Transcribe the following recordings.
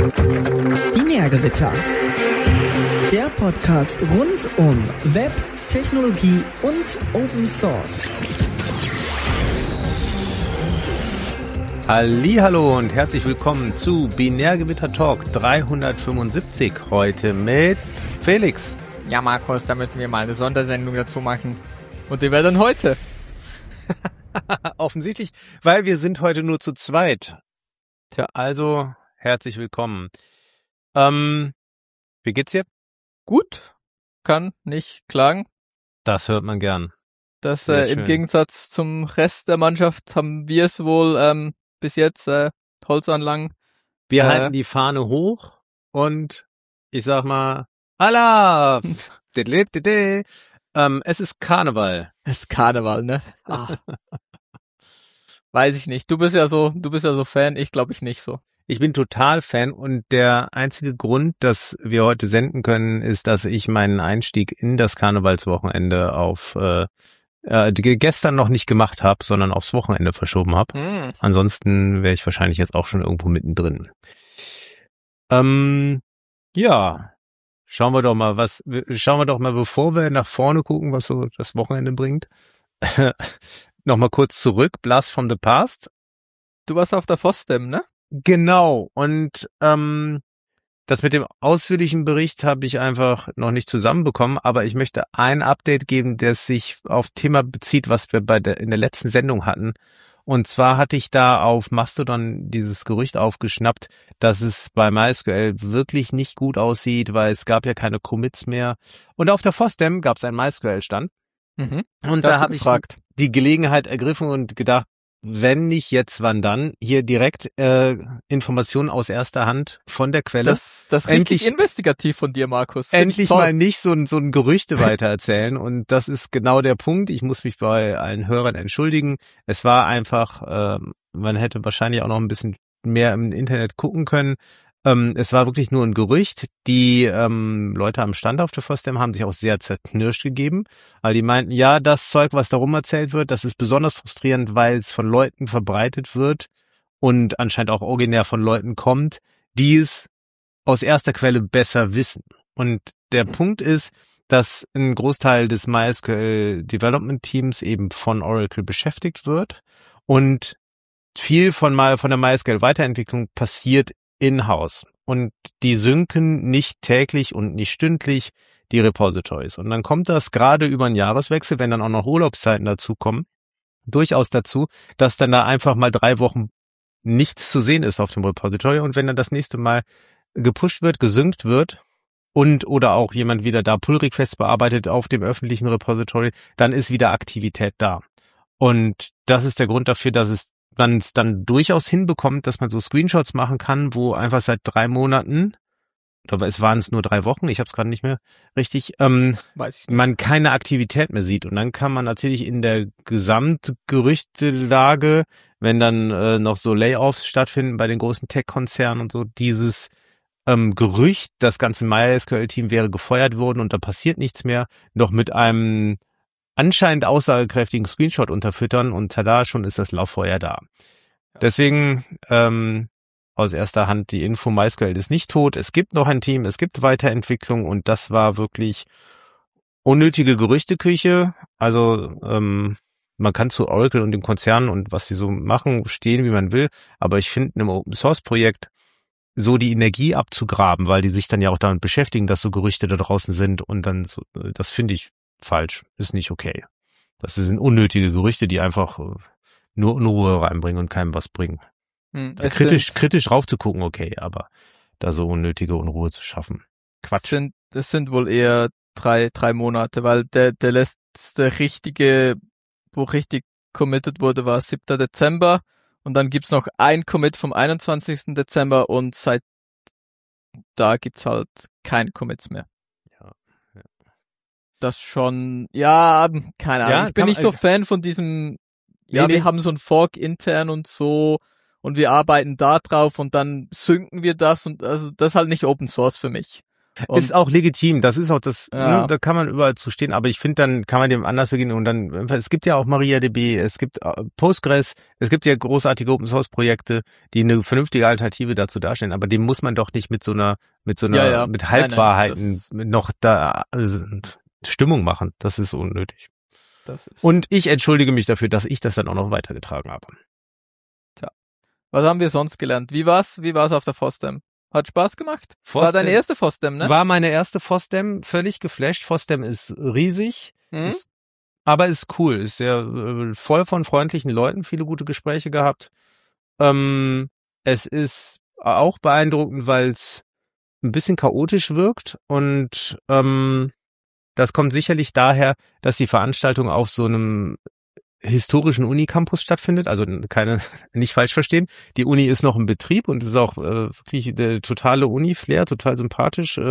Binärgewitter. Der Podcast rund um Web, Technologie und Open Source. Hallihallo und herzlich willkommen zu Binärgewitter Talk 375. Heute mit Felix. Ja, Markus, da müssen wir mal eine Sondersendung dazu machen. Und die wäre dann heute. Offensichtlich, weil wir sind heute nur zu zweit. Tja. Also, herzlich willkommen. Wie geht's dir? Gut, kann nicht klagen. Das hört man gern. Das Sehr im schön. Gegensatz zum Rest der Mannschaft haben wir es wohl bis jetzt Holzanlagen. Wir halten die Fahne hoch und ich sag mal, Allah! Es ist Karneval. Es ist Karneval, ne? Weiß ich nicht. Du bist ja so Fan, ich glaube ich nicht so. Ich bin total Fan und der einzige Grund, dass wir heute senden können, ist, dass ich meinen Einstieg in das Karnevalswochenende auf gestern noch nicht gemacht habe, sondern aufs Wochenende verschoben habe. Ansonsten wäre ich wahrscheinlich jetzt auch schon irgendwo mittendrin. Ja, schauen wir doch mal, bevor wir nach vorne gucken, was so das Wochenende bringt. Nochmal kurz zurück, Blast from the Past. Du warst auf der FOSDEM, ne? Genau, und das mit dem ausführlichen Bericht habe ich einfach noch nicht zusammenbekommen, aber ich möchte ein Update geben, das sich auf Thema bezieht, was wir in der letzten Sendung hatten. Und zwar hatte ich da auf Mastodon dieses Gerücht aufgeschnappt, dass es bei MySQL wirklich nicht gut aussieht, weil es gab ja keine Commits mehr. Und auf der FOSDEM gab es einen MySQL-Stand. Und da habe ich die Gelegenheit ergriffen und gedacht, wenn nicht jetzt, wann dann? Hier direkt Informationen aus erster Hand von der Quelle. Das richtig investigativ von dir, Markus. Endlich mal nicht so ein Gerüchte weitererzählen. Und das ist genau der Punkt. Ich muss mich bei allen Hörern entschuldigen. Es war einfach, man hätte wahrscheinlich auch noch ein bisschen mehr im Internet gucken können. Es war wirklich nur ein Gerücht. Die Leute am Stand auf der FOSDEM haben sich auch sehr zerknirscht gegeben, weil die meinten, ja, das Zeug, was darum erzählt wird, das ist besonders frustrierend, weil es von Leuten verbreitet wird und anscheinend auch originär von Leuten kommt, die es aus erster Quelle besser wissen. Und der Punkt ist, dass ein Großteil des MySQL Development Teams eben von Oracle beschäftigt wird und viel von der MySQL Weiterentwicklung passiert in-house und die synken nicht täglich und nicht stündlich die Repositories. Und dann kommt das gerade über einen Jahreswechsel, wenn dann auch noch Urlaubszeiten dazukommen, durchaus dazu, dass dann da einfach mal 3 Wochen nichts zu sehen ist auf dem Repository und wenn dann das nächste Mal gepusht wird, gesynkt wird und oder auch jemand wieder da Pull-Requests bearbeitet auf dem öffentlichen Repository, dann ist wieder Aktivität da. Und das ist der Grund dafür, dass man es dann durchaus hinbekommt, dass man so Screenshots machen kann, wo einfach seit 3 Monaten, oder es waren es nur 3 Wochen, ich habe es gerade nicht mehr richtig, man keine Aktivität mehr sieht. Und dann kann man natürlich in der Gesamtgerüchtelage, wenn dann noch so Layoffs stattfinden bei den großen Tech-Konzernen und so, dieses Gerücht, das ganze MySQL-Team wäre gefeuert worden und da passiert nichts mehr, noch mit einem anscheinend aussagekräftigen Screenshot unterfüttern und tada, schon ist das Lauffeuer da. Deswegen aus erster Hand die Info, MySQL ist nicht tot, es gibt noch ein Team, es gibt Weiterentwicklung und das war wirklich unnötige Gerüchteküche. Also man kann zu Oracle und dem Konzern und was sie so machen, stehen, wie man will, aber ich finde in einem Open-Source-Projekt so die Energie abzugraben, weil die sich dann ja auch damit beschäftigen, dass so Gerüchte da draußen sind und dann so, das finde ich falsch, ist nicht okay. Das sind unnötige Gerüchte, die einfach nur Unruhe reinbringen und keinem was bringen. Kritisch raufzugucken, okay, aber da so unnötige Unruhe zu schaffen. Quatsch. Es sind wohl eher 3 Monate, weil der letzte richtige, wo richtig committed wurde, war 7. Dezember und dann gibt's noch ein Commit vom 21. Dezember und seit da gibt's halt keine Commits mehr. Das schon, ja, keine Ahnung. Ich bin nicht so Fan von diesem, wir haben so ein Fork intern und so und wir arbeiten da drauf und dann synken wir das und also das ist halt nicht Open Source für mich. Ist auch legitim, das ist auch das, Ja. ne, da kann man überall zu stehen, aber ich finde, dann kann man dem anders begehen und dann, es gibt ja auch MariaDB, es gibt Postgres, es gibt ja großartige Open-Source-Projekte, die eine vernünftige Alternative dazu darstellen, aber dem muss man doch nicht mit Ja. mit Nein, Halbwahrheiten nein, noch da Stimmung machen, das ist unnötig. das ist. Und ich entschuldige mich dafür, dass ich das dann auch noch weitergetragen habe. Was haben wir sonst gelernt? Wie war's auf der FOSDEM? Hat Spaß gemacht? War deine erste FOSDEM, ne? War meine erste FOSDEM, völlig geflasht. FOSDEM ist riesig, Mhm. aber ist cool, ist sehr voll von freundlichen Leuten, viele gute Gespräche gehabt. Es ist auch beeindruckend, weil es ein bisschen chaotisch wirkt und das kommt sicherlich daher, dass die Veranstaltung auf so einem historischen Unicampus stattfindet, also nicht falsch verstehen. Die Uni ist noch im Betrieb und ist auch wirklich der totale Uni-Flair, total sympathisch.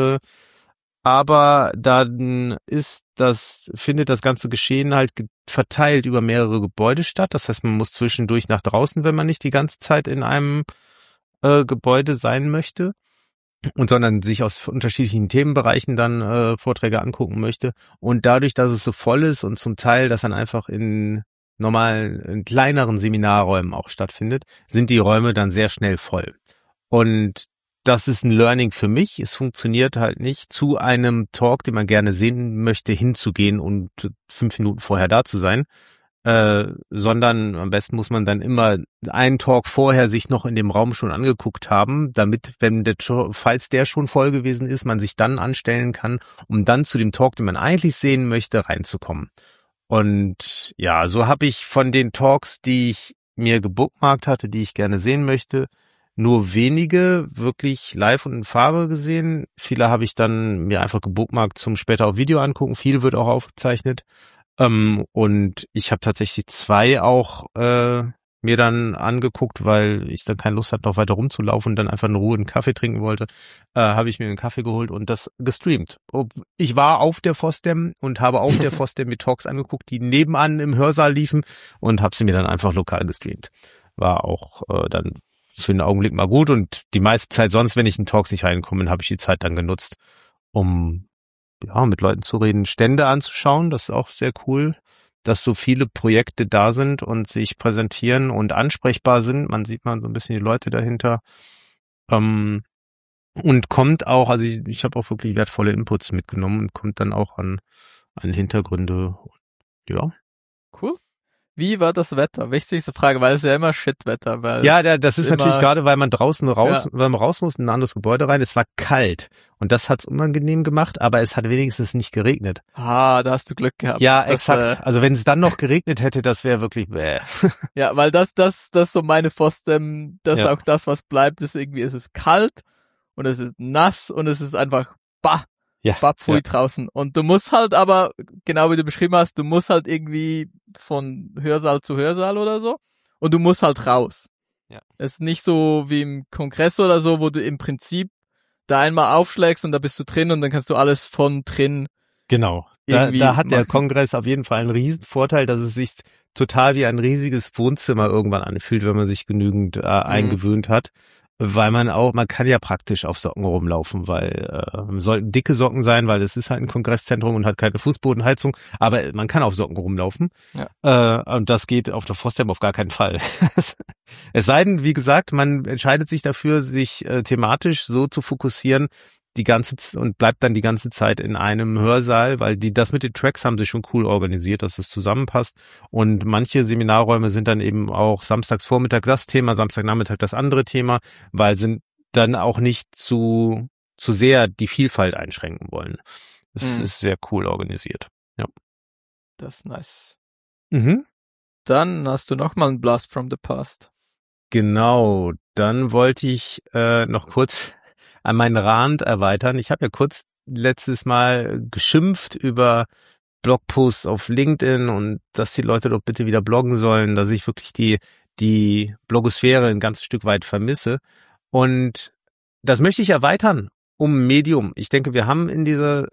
Aber dann findet das ganze Geschehen halt verteilt über mehrere Gebäude statt. Das heißt, man muss zwischendurch nach draußen, wenn man nicht die ganze Zeit in einem Gebäude sein möchte. Und sondern sich aus unterschiedlichen Themenbereichen dann Vorträge angucken möchte. Und dadurch, dass es so voll ist und zum Teil das dann einfach in kleineren Seminarräumen auch stattfindet, sind die Räume dann sehr schnell voll. Und das ist ein Learning für mich. Es funktioniert halt nicht, zu einem Talk, den man gerne sehen möchte, hinzugehen und 5 Minuten vorher da zu sein, sondern am besten muss man dann immer einen Talk vorher sich noch in dem Raum schon angeguckt haben, damit, falls der schon voll gewesen ist, man sich dann anstellen kann, um dann zu dem Talk, den man eigentlich sehen möchte, reinzukommen. Und ja, so habe ich von den Talks, die ich mir gebookmarkt hatte, die ich gerne sehen möchte, nur wenige wirklich live und in Farbe gesehen. Viele habe ich dann mir einfach gebookmarkt zum später auf Video angucken. Viel wird auch aufgezeichnet. Und ich habe tatsächlich 2 auch mir dann angeguckt, weil ich dann keine Lust hatte, noch weiter rumzulaufen und dann einfach in Ruhe einen Kaffee trinken wollte, habe ich mir einen Kaffee geholt und das gestreamt. Ich war auf der FOSDEM und habe auf der FOSDEM mir Talks angeguckt, die nebenan im Hörsaal liefen und habe sie mir dann einfach lokal gestreamt. War auch dann für den Augenblick mal gut und die meiste Zeit sonst, wenn ich in Talks nicht reinkomme, habe ich die Zeit dann genutzt, um mit Leuten zu reden, Stände anzuschauen. Das ist auch sehr cool, dass so viele Projekte da sind und sich präsentieren und ansprechbar sind. Man sieht mal so ein bisschen die Leute dahinter. Und kommt auch, also ich habe auch wirklich wertvolle Inputs mitgenommen und kommt dann auch an Hintergründe. Ja. Cool. Wie war das Wetter? Wichtigste Frage, weil es ja immer Shitwetter, weil ja, das ist natürlich gerade, weil man weil man raus muss in ein anderes Gebäude rein. Es war kalt und das hat's unangenehm gemacht, aber es hat wenigstens nicht geregnet. Da hast du Glück gehabt. Ja, exakt. Also wenn es dann noch geregnet hätte, das wäre wirklich bäh. Ja, weil das so meine FOSDEM, das ist auch das, was bleibt, ist irgendwie, es ist kalt und es ist nass und es ist einfach pfui draußen. Und du musst halt aber, genau wie du beschrieben hast, du musst halt irgendwie von Hörsaal zu Hörsaal oder so und du musst halt raus. Ja. Es ist nicht so wie im Kongress oder so, wo du im Prinzip da einmal aufschlägst und da bist du drin und dann kannst du alles von drin. Genau. Da hat der Kongress auf jeden Fall einen riesen Vorteil, dass es sich total wie ein riesiges Wohnzimmer irgendwann anfühlt, wenn man sich genügend eingewöhnt hat. Weil man kann ja praktisch auf Socken rumlaufen, weil sollten dicke Socken sein, weil es ist halt ein Kongresszentrum und hat keine Fußbodenheizung, aber man kann auf Socken rumlaufen. Ja. Und das geht auf der FOSDEM auf gar keinen Fall. Es sei denn, wie gesagt, man entscheidet sich dafür, sich thematisch so zu fokussieren, und bleibt dann die ganze Zeit in einem Hörsaal, weil das mit den Tracks haben sie schon cool organisiert, dass es zusammenpasst. Und manche Seminarräume sind dann eben auch samstags Vormittag das Thema, Samstagnachmittag das andere Thema, weil sie dann auch nicht zu sehr die Vielfalt einschränken wollen. Das ist sehr cool organisiert. Ja. Das ist nice. Mhm. Dann hast du nochmal einen Blast from the Past. Genau, dann wollte ich noch kurz an meinen Rand erweitern. Ich habe ja kurz letztes Mal geschimpft über Blogposts auf LinkedIn und dass die Leute doch bitte wieder bloggen sollen, dass ich wirklich die Blogosphäre ein ganzes Stück weit vermisse. Und das möchte ich erweitern um Medium. Ich denke, wir haben in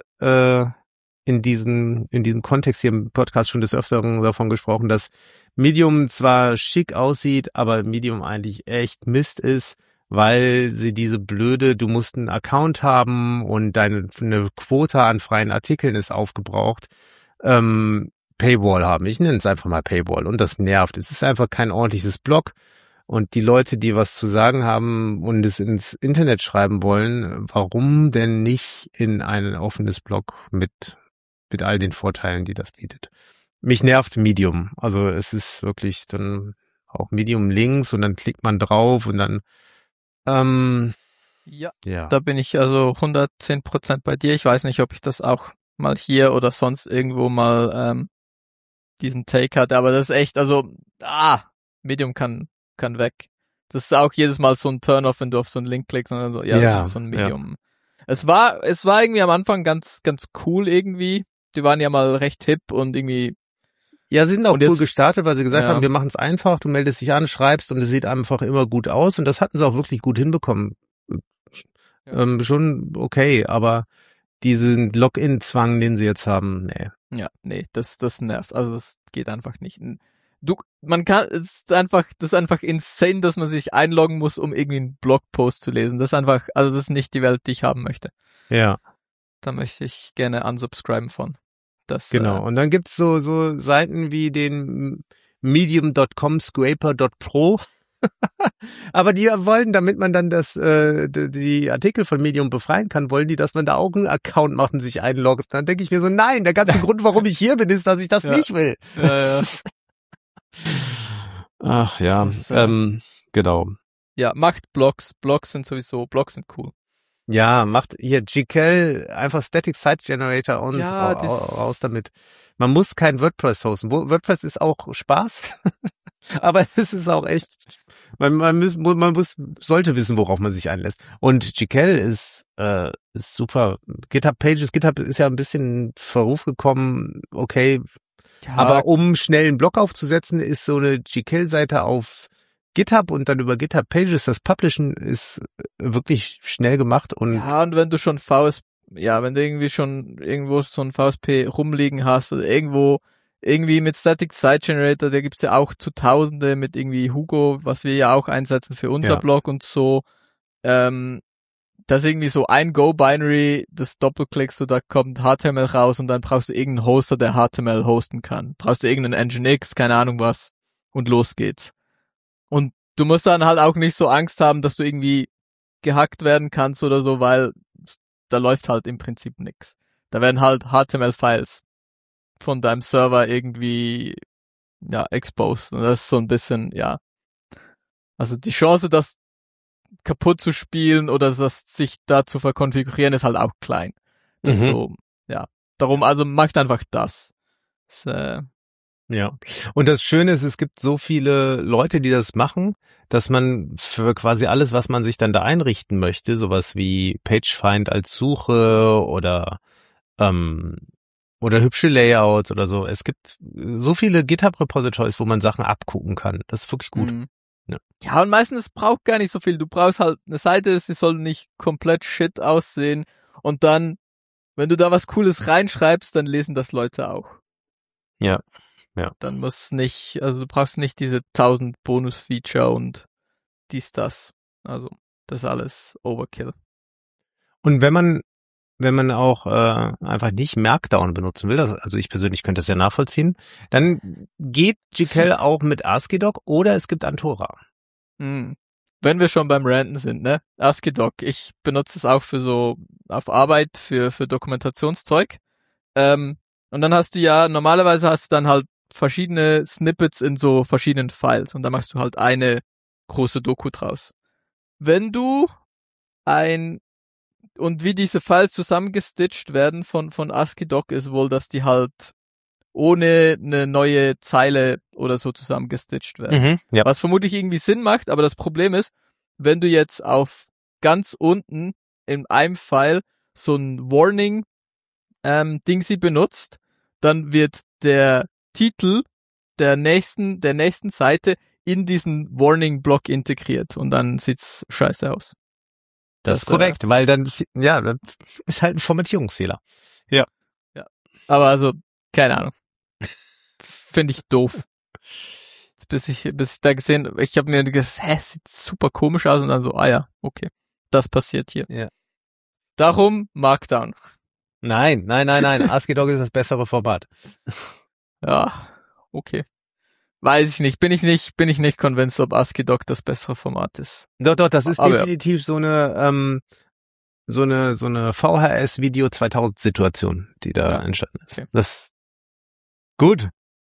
diesem Kontext hier im Podcast schon des Öfteren davon gesprochen, dass Medium zwar schick aussieht, aber Medium eigentlich echt Mist ist, weil sie diese blöde, du musst einen Account haben und eine Quote an freien Artikeln ist aufgebraucht, Paywall haben. Ich nenne es einfach mal Paywall und das nervt. Es ist einfach kein ordentliches Blog und die Leute, die was zu sagen haben und es ins Internet schreiben wollen, warum denn nicht in ein offenes Blog mit all den Vorteilen, die das bietet? Mich nervt Medium. Also es ist wirklich dann auch Medium links und dann klickt man drauf und dann Ja, ja. da bin ich also 110% bei dir. Ich weiß nicht, ob ich das auch mal hier oder sonst irgendwo mal diesen Take hatte, aber das ist echt, also Medium kann weg. Das ist auch jedes Mal so ein Turn-off, wenn du auf so einen Link klickst und dann so, Ja, so ein Medium. Ja. Es war irgendwie am Anfang ganz cool irgendwie. Die waren ja mal recht hip und irgendwie. Ja, sie sind auch Und cool jetzt, gestartet, weil sie gesagt haben, wir machen es einfach, du meldest dich an, schreibst und es sieht einfach immer gut aus und das hatten sie auch wirklich gut hinbekommen. Ja. Schon okay, aber diesen Login-Zwang, den sie jetzt haben, nee. Ja, nee, das nervt. Also das geht einfach nicht. Das ist einfach insane, dass man sich einloggen muss, um irgendwie einen Blogpost zu lesen. Das ist nicht die Welt, die ich haben möchte. Ja. Da möchte ich gerne unsubscriben von. Das, Genau. Und dann gibt's so Seiten wie den medium.com scraper.pro. Aber die wollen, damit man dann die Artikel von Medium befreien kann, wollen die, dass man da auch einen Account macht und sich einloggt. Dann denke ich mir so, nein, der ganze Grund, warum ich hier bin, ist, dass ich das nicht will. Ja. Ach ja, genau. Ja, macht Blogs. Blogs sind cool. Ja, macht hier GCal einfach Static Site Generator und Ja, raus damit. Man muss kein WordPress hosten. WordPress ist auch Spaß, aber es ist auch echt, sollte wissen, worauf man sich einlässt. Und GCal ist super. GitHub Pages, GitHub ist ja ein bisschen in Verruf gekommen, okay. Ja, Aber um schnell einen Blog aufzusetzen, ist so eine GCal-Seite auf GitHub und dann über GitHub Pages das Publishen ist wirklich schnell gemacht und und wenn du schon wenn du irgendwie schon irgendwo so ein VSP rumliegen hast oder irgendwie mit Static Site Generator, da gibt's ja auch zu Tausende mit irgendwie Hugo, was wir ja auch einsetzen für unser Blog und so, das ist irgendwie so ein Go-Binary, das doppelklickst du, da kommt HTML raus und dann brauchst du irgendeinen Hoster, der HTML hosten kann. Brauchst du irgendeinen Nginx, keine Ahnung was, und los geht's. Und du musst dann halt auch nicht so Angst haben, dass du irgendwie gehackt werden kannst oder so, weil da läuft halt im Prinzip nix. Da werden halt HTML-Files von deinem Server irgendwie, exposed. Und das ist so ein bisschen, also die Chance, das kaputt zu spielen oder das sich da zu verkonfigurieren, ist halt auch klein. Das ist so, darum, also macht einfach das. Ja. Und das Schöne ist, es gibt so viele Leute, die das machen, dass man für quasi alles, was man sich dann da einrichten möchte, sowas wie PageFind als Suche oder hübsche Layouts oder so. Es gibt so viele GitHub-Repositories, wo man Sachen abgucken kann. Das ist wirklich gut. Mhm. Ja, und meistens braucht gar nicht so viel. Du brauchst halt eine Seite, sie soll nicht komplett shit aussehen. Und dann, wenn du da was Cooles reinschreibst, dann lesen das Leute auch. Ja. Dann du brauchst nicht diese 1000 Bonus-Feature und das. Also, das ist alles Overkill. Und wenn man auch einfach nicht Markdown benutzen will, also ich persönlich könnte das ja nachvollziehen, dann geht GCal auch mit ASCII-Doc oder es gibt Antora. Wenn wir schon beim Ranten sind, ne? ASCII-Doc. Ich benutze es auch für so auf Arbeit, für Dokumentationszeug. Und dann normalerweise hast du dann halt verschiedene Snippets in so verschiedenen Files und da machst du halt eine große Doku draus. Wenn du und wie diese Files zusammengestitcht werden von ASCII-Doc ist wohl, dass die halt ohne eine neue Zeile oder so zusammengestitcht werden. Ja. Was vermutlich irgendwie Sinn macht, aber das Problem ist, wenn du jetzt auf ganz unten in einem File so ein Warning Dingsy benutzt, dann wird der Titel der nächsten Seite in diesen Warning-Block integriert und dann sieht's scheiße aus. Das ist korrekt, weil dann, das ist halt ein Formatierungsfehler. Ja. Aber also, keine Ahnung. Finde ich doof. bis ich da gesehen, ich habe mir gesagt, sieht super komisch aus und dann so, ja, okay, das passiert hier. Ja. Darum Markdown. Nein. ASCII-Doc ist das bessere Format. Ja, okay. Weiß ich nicht, bin ich nicht convinced, ob ASCII-Doc das bessere Format ist. Doch, das ist Aber definitiv so eine VHS-Video 2000 Situation, die da entstanden ist. Okay. Das gut.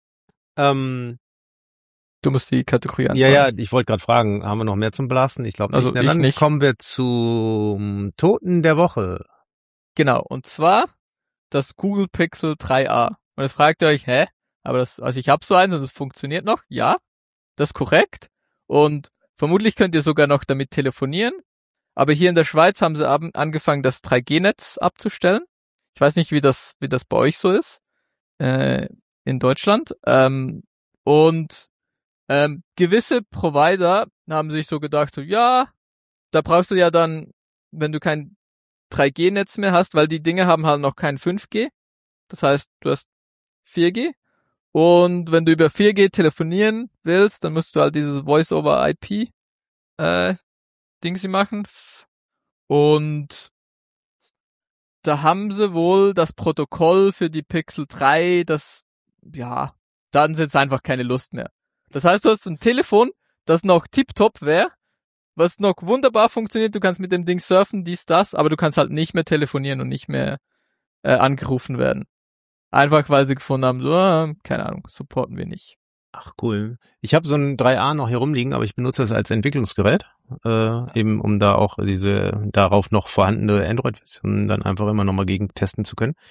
Du musst die Kategorie anfangen. Ja, ich wollte gerade fragen, haben wir noch mehr zum Blasten? Ich glaube nicht. Also Dann nicht. Kommen wir zum Toten der Woche. Genau, und zwar das Google Pixel 3a. Und jetzt fragt ihr euch, aber ich habe so eins und das funktioniert noch. Ja, das ist korrekt. Und vermutlich könnt ihr sogar noch damit telefonieren. Aber hier in der Schweiz haben sie angefangen, das 3G-Netz abzustellen. Ich weiß nicht, wie das bei euch so ist. In Deutschland. Und gewisse Provider haben sich so gedacht, so, ja, da brauchst du ja dann, wenn du kein 3G-Netz mehr hast, weil die Dinge haben halt noch kein 5G. Das heißt, du hast 4G. Und wenn du über 4G telefonieren willst, dann musst du halt dieses Voice-over-IP Dingsy machen. Und da haben sie wohl das Protokoll für die Pixel 3, da hatten sie jetzt einfach keine Lust mehr. Das heißt, du hast ein Telefon, das noch tipptopp wäre, was noch wunderbar funktioniert, du kannst mit dem Ding surfen, das, aber du kannst halt nicht mehr telefonieren und nicht mehr angerufen werden. Einfach, weil sie gefunden haben, so, keine Ahnung, supporten wir nicht. Ach, cool. Ich habe so ein 3A noch hier rumliegen, aber ich benutze das als Entwicklungsgerät, eben um da auch diese darauf noch vorhandene Android-Version dann einfach immer nochmal gegen testen zu können.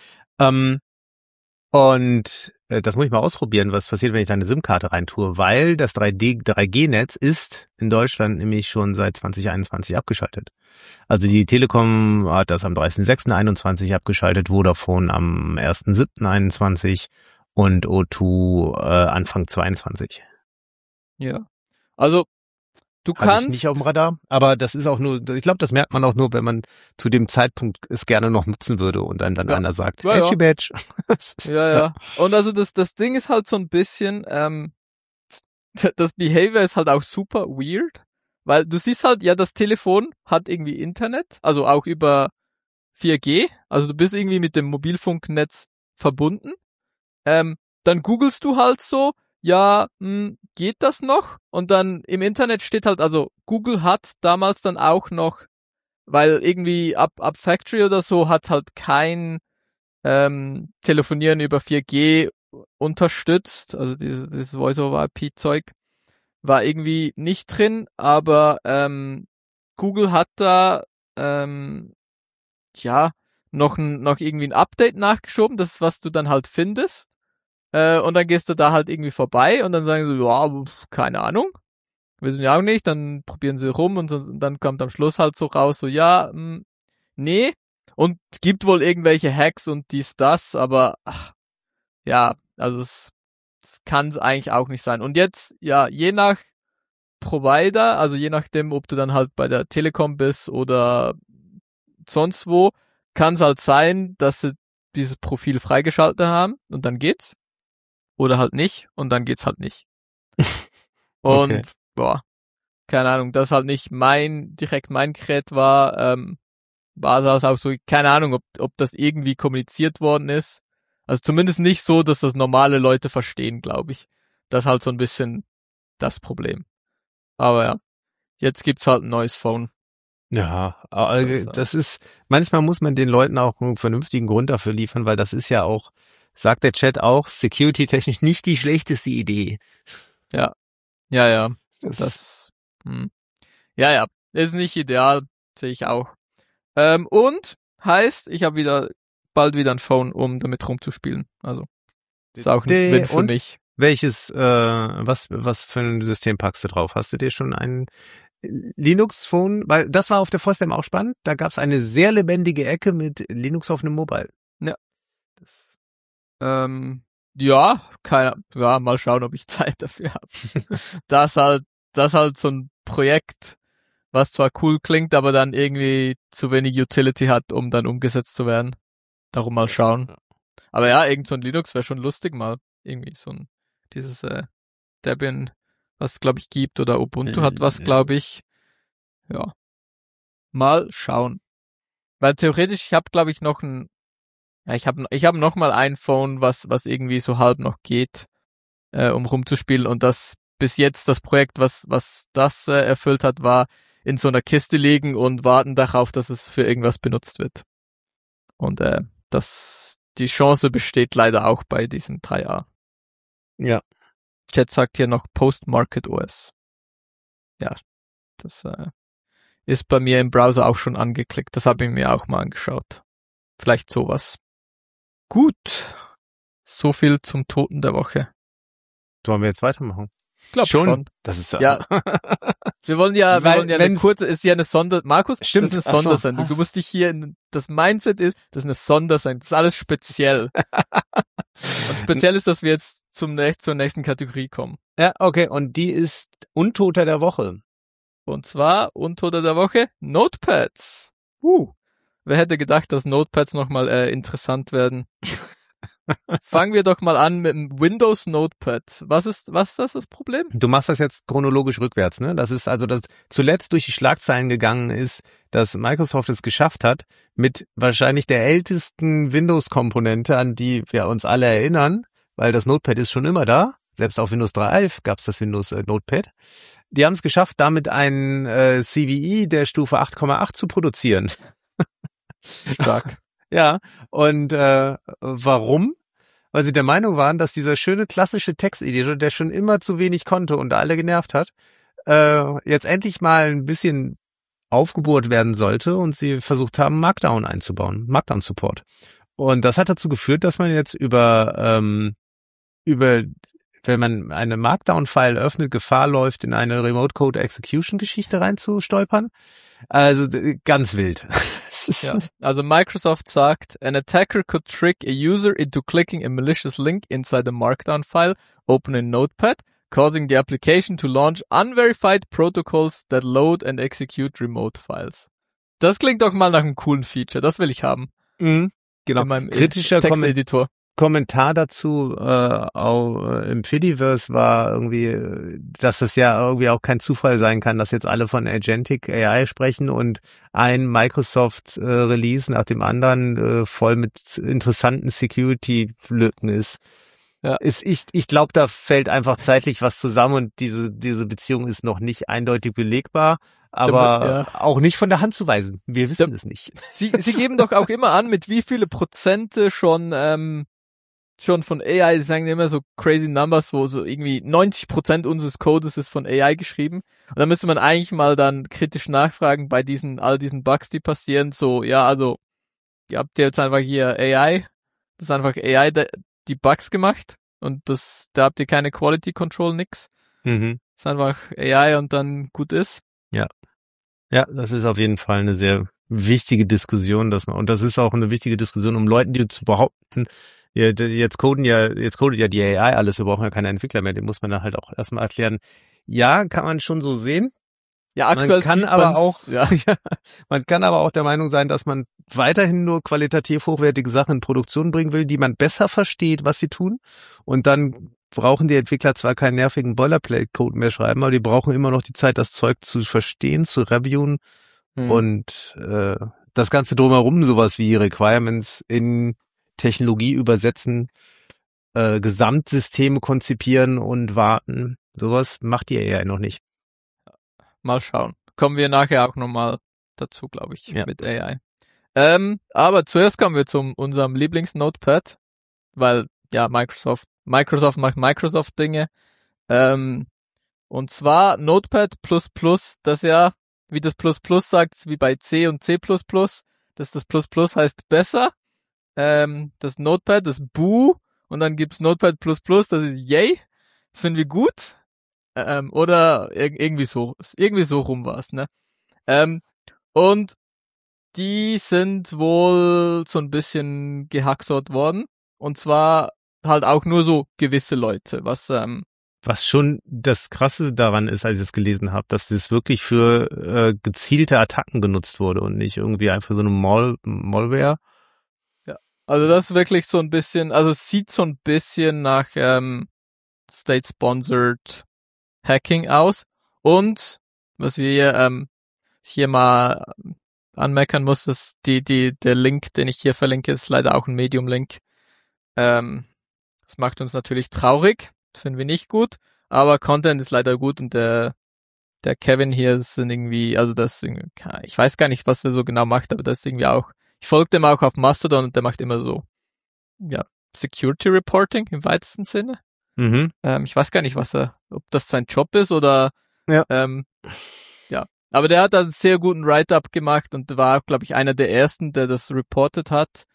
Und das muss ich mal ausprobieren, was passiert, wenn ich da eine SIM-Karte reintue, weil das 3G-Netz ist in Deutschland nämlich schon seit 2021 abgeschaltet. Also die Telekom hat das am 30.06.21 abgeschaltet, Vodafone am 1.07.21 und O2 Anfang 22. Ja. Also du Hatte kannst ich nicht auf dem Radar, aber das ist auch nur, ich glaube, das merkt man auch nur, wenn man zu dem Zeitpunkt es gerne noch nutzen würde und dann einer sagt, Edgy Badge. Ja. Und also das Ding ist halt so ein bisschen, das Behavior ist halt auch super weird, weil du siehst halt, ja, das Telefon hat irgendwie Internet, also auch über 4G, also du bist irgendwie mit dem Mobilfunknetz verbunden. Dann googelst du halt so, ja, geht das noch? Und dann im Internet steht halt, also Google hat damals dann auch noch, weil irgendwie ab Factory oder so hat halt kein Telefonieren über 4G unterstützt, also dieses Voice-over-IP-Zeug war irgendwie nicht drin, aber Google hat da noch irgendwie ein Update nachgeschoben, das ist, was du dann halt findest. Und dann gehst du da halt irgendwie vorbei und dann sagen sie, ja, keine Ahnung, wissen wir auch nicht, dann probieren sie rum und dann kommt am Schluss halt so raus, so, ja, nee, und es gibt wohl irgendwelche Hacks und das, aber also es kann es eigentlich auch nicht sein. Und jetzt, ja, je nach Provider, also je nachdem, ob du dann halt bei der Telekom bist oder sonst wo, kann es halt sein, dass sie dieses Profil freigeschaltet haben und dann geht's. Oder halt nicht und dann geht's halt nicht. Und, keine Ahnung, das halt nicht direkt mein Gerät war, war das auch so, keine Ahnung, ob das irgendwie kommuniziert worden ist. Also zumindest nicht so, dass das normale Leute verstehen, glaube ich. Das ist halt so ein bisschen das Problem. Aber ja, jetzt gibt's halt ein neues Phone. Ja, das ist, manchmal muss man den Leuten auch einen vernünftigen Grund dafür liefern, weil das ist ja auch, sagt der Chat auch, security-technisch nicht die schlechteste Idee. Ja. Ist nicht ideal, sehe ich auch. Und heißt, ich habe bald wieder ein Phone, um damit rumzuspielen. Also ist auch ein Win für mich. Welches, was für ein System packst du drauf? Hast du dir schon ein Linux-Phone? Weil das war auf der FOSDEM auch spannend. Da gab es eine sehr lebendige Ecke mit Linux auf einem Mobile. Ja. Mal schauen, ob ich Zeit dafür habe. Das halt so ein Projekt, was zwar cool klingt, aber dann irgendwie zu wenig Utility hat, um dann umgesetzt zu werden. Darum mal schauen. Aber ja, irgend so ein Linux wäre schon lustig mal. Irgendwie dieses Debian was glaube ich gibt, oder Ubuntu hat was, glaube ich. Ja. Mal schauen. Weil theoretisch, ich habe glaube ich noch ich habe noch mal ein Phone, was irgendwie so halb noch geht, um rumzuspielen, und das bis jetzt das Projekt, was das erfüllt hat, war in so einer Kiste liegen und warten darauf, dass es für irgendwas benutzt wird. Und die Chance besteht leider auch bei diesem 3A. Ja. Chat sagt hier noch Post-Market OS. Ja, das ist bei mir im Browser auch schon angeklickt. Das habe ich mir auch mal angeschaut. Vielleicht sowas. Gut. So viel zum Toten der Woche. Wollen wir jetzt weitermachen? Ich glaube schon. Das ist ja. Wir wollen ja eine kurze, ist ja eine Stimmt. Das ist eine Sondersendung. Du musst dich hier das Mindset ist, das ist eine Sondersendung. Das ist alles speziell. Und speziell ist, dass wir jetzt zur nächsten Kategorie kommen. Ja, okay. Und die ist Untoter der Woche. Und zwar Untoter der Woche, Notepads. Wer hätte gedacht, dass Notepads nochmal interessant werden? Fangen wir doch mal an mit dem Windows Notepad. Was ist das Problem? Du machst das jetzt chronologisch rückwärts, ne? Das ist also, das zuletzt durch die Schlagzeilen gegangen ist, dass Microsoft es geschafft hat, mit wahrscheinlich der ältesten Windows-Komponente, an die wir uns alle erinnern, weil das Notepad ist schon immer da. Selbst auf Windows 3.11 gab es das Windows Notepad. Die haben es geschafft, damit einen CVE der Stufe 8,8 zu produzieren. Stark. Ja, und warum? Weil sie der Meinung waren, dass dieser schöne klassische Texteditor, der schon immer zu wenig konnte und alle genervt hat, jetzt endlich mal ein bisschen aufgebohrt werden sollte, und sie versucht haben, Markdown einzubauen, Markdown-Support. Und das hat dazu geführt, dass man jetzt wenn man eine Markdown-File öffnet, Gefahr läuft, in eine Remote-Code-Execution-Geschichte reinzustolpern. Also ganz wild. Ja. Also Microsoft sagt, an attacker could trick a user into clicking a malicious link inside a Markdown file open in Notepad, causing the application to launch unverified protocols that load and execute remote files. Das klingt doch mal nach einem coolen Feature. Das will ich haben. Mhm, genau. In meinem Kritischer Texteditor. Kommentar dazu auch im Fediverse war irgendwie, dass das ja irgendwie auch kein Zufall sein kann, dass jetzt alle von Agentic AI sprechen und ein Microsoft Release nach dem anderen voll mit interessanten Security-Lücken ist. Ja. Ich glaube, da fällt einfach zeitlich was zusammen, und diese Beziehung ist noch nicht eindeutig belegbar, aber auch nicht von der Hand zu weisen. Wir wissen es nicht. Sie geben doch auch immer an, mit wie viele Prozente schon von AI, sie sagen immer so crazy numbers, wo so irgendwie 90% unseres Codes ist von AI geschrieben. Und da müsste man eigentlich mal dann kritisch nachfragen bei all diesen Bugs, die passieren. So, ja, also, ihr habt jetzt einfach hier AI, das ist einfach AI, die Bugs gemacht, und da habt ihr keine Quality Control, nix. Mhm. Das ist einfach AI und dann gut ist. Ja. Ja, das ist auf jeden Fall eine sehr wichtige Diskussion, und das ist auch eine wichtige Diskussion, um Leuten, die zu behaupten, jetzt codet ja die AI alles, wir brauchen ja keine Entwickler mehr, den muss man dann halt auch erstmal erklären. Ja, kann man schon so sehen. Ja, aktuell man kann aber auch der Meinung sein, dass man weiterhin nur qualitativ hochwertige Sachen in Produktion bringen will, die man besser versteht, was sie tun. Und dann brauchen die Entwickler zwar keinen nervigen Boilerplate-Code mehr schreiben, aber die brauchen immer noch die Zeit, das Zeug zu verstehen, zu reviewen und das Ganze drumherum, sowas wie Requirements in Technologie übersetzen, Gesamtsysteme konzipieren und warten. Sowas macht die AI noch nicht. Mal schauen. Kommen wir nachher auch nochmal dazu, glaube ich, mit AI. Aber zuerst kommen wir zu unserem Lieblings-Notepad, weil ja Microsoft macht Microsoft-Dinge. Und zwar Notepad++, das ja, wie das Plus sagt, ist wie bei C und C++, das Plus heißt besser. Das Notepad, das Boo, und dann gibt's Notepad++, das ist Yay. Das finden wir gut. Oder irgendwie so rum war's, ne? Und die sind wohl so ein bisschen gehackert worden. Und zwar halt auch nur so gewisse Leute, was schon das Krasse daran ist, als ich es gelesen habe, dass das wirklich für gezielte Attacken genutzt wurde und nicht irgendwie einfach so eine Malware. Ja, also das ist wirklich so ein bisschen, also es sieht so ein bisschen nach State-Sponsored Hacking aus. Und was wir hier mal anmerken muss, dass der Link, den ich hier verlinke, ist leider auch ein Medium-Link. Das macht uns natürlich traurig, das finden wir nicht gut, aber Content ist leider gut und der Kevin hier ist irgendwie, also ich weiß gar nicht, was er so genau macht, aber das ist irgendwie auch, ich folge dem auch auf Mastodon und der macht immer so, ja, Security Reporting im weitesten Sinne. Mhm. Ich weiß gar nicht, ob das sein Job ist oder, Ja. Ja. Aber der hat einen sehr guten Write-up gemacht und war, glaube ich, einer der ersten, der das reported hat.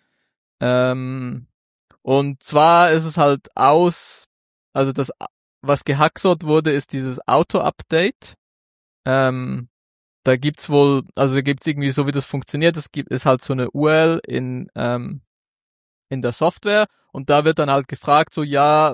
Und zwar ist es halt also das, was gehacksort wurde, ist dieses Auto-Update. Da gibt's irgendwie so, wie das funktioniert. Ist halt so eine URL in der Software und da wird dann halt gefragt, so, ja,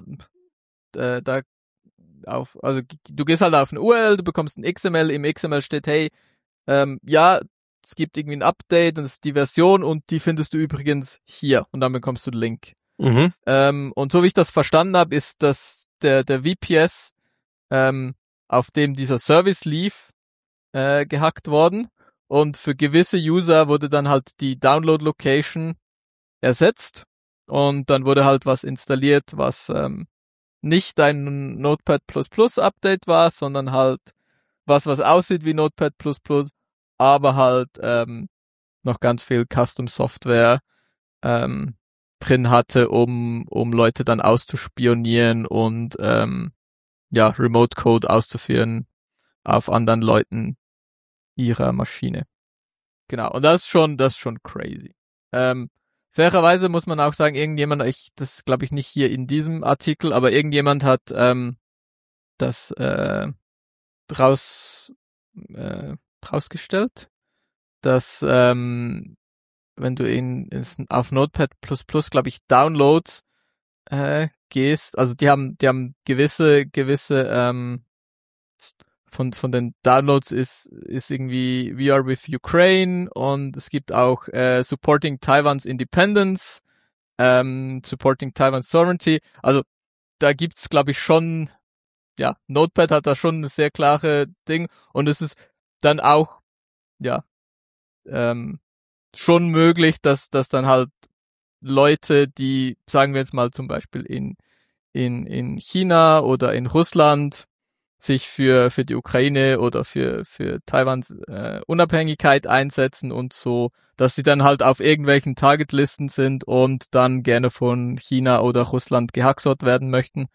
also du gehst halt auf eine URL, du bekommst ein XML, im XML steht, hey, ja, es gibt irgendwie ein Update und es ist die Version und die findest du übrigens hier und dann bekommst du den Link. Mhm. Und so wie ich das verstanden habe, ist das der VPS, auf dem dieser Service lief, gehackt worden und für gewisse User wurde dann halt die Download-Location ersetzt und dann wurde halt was installiert, was nicht ein Notepad++ Update war, sondern halt was aussieht wie Notepad++, aber halt noch ganz viel Custom Software drin hatte, um Leute dann auszuspionieren und Remote Code auszuführen auf anderen Leuten ihrer Maschine. Genau, und das ist schon crazy. Fairerweise muss man auch sagen, das glaube ich nicht hier in diesem Artikel, aber irgendjemand hat das rausgestellt, dass wenn du auf Notepad++, glaube ich, Downloads gehst, also die haben gewisse von den Downloads ist irgendwie We Are With Ukraine und es gibt auch Supporting Taiwan's Independence, Supporting Taiwan's Sovereignty. Also da gibt's, glaube ich, schon, ja, Notepad hat da schon eine sehr klare Ding und es ist dann auch, ja, schon möglich, dass dann halt Leute, die, sagen wir jetzt mal zum Beispiel in China oder in Russland sich für die Ukraine oder für Taiwans Unabhängigkeit einsetzen und so, dass sie dann halt auf irgendwelchen Targetlisten sind und dann gerne von China oder Russland gehacksort werden möchten.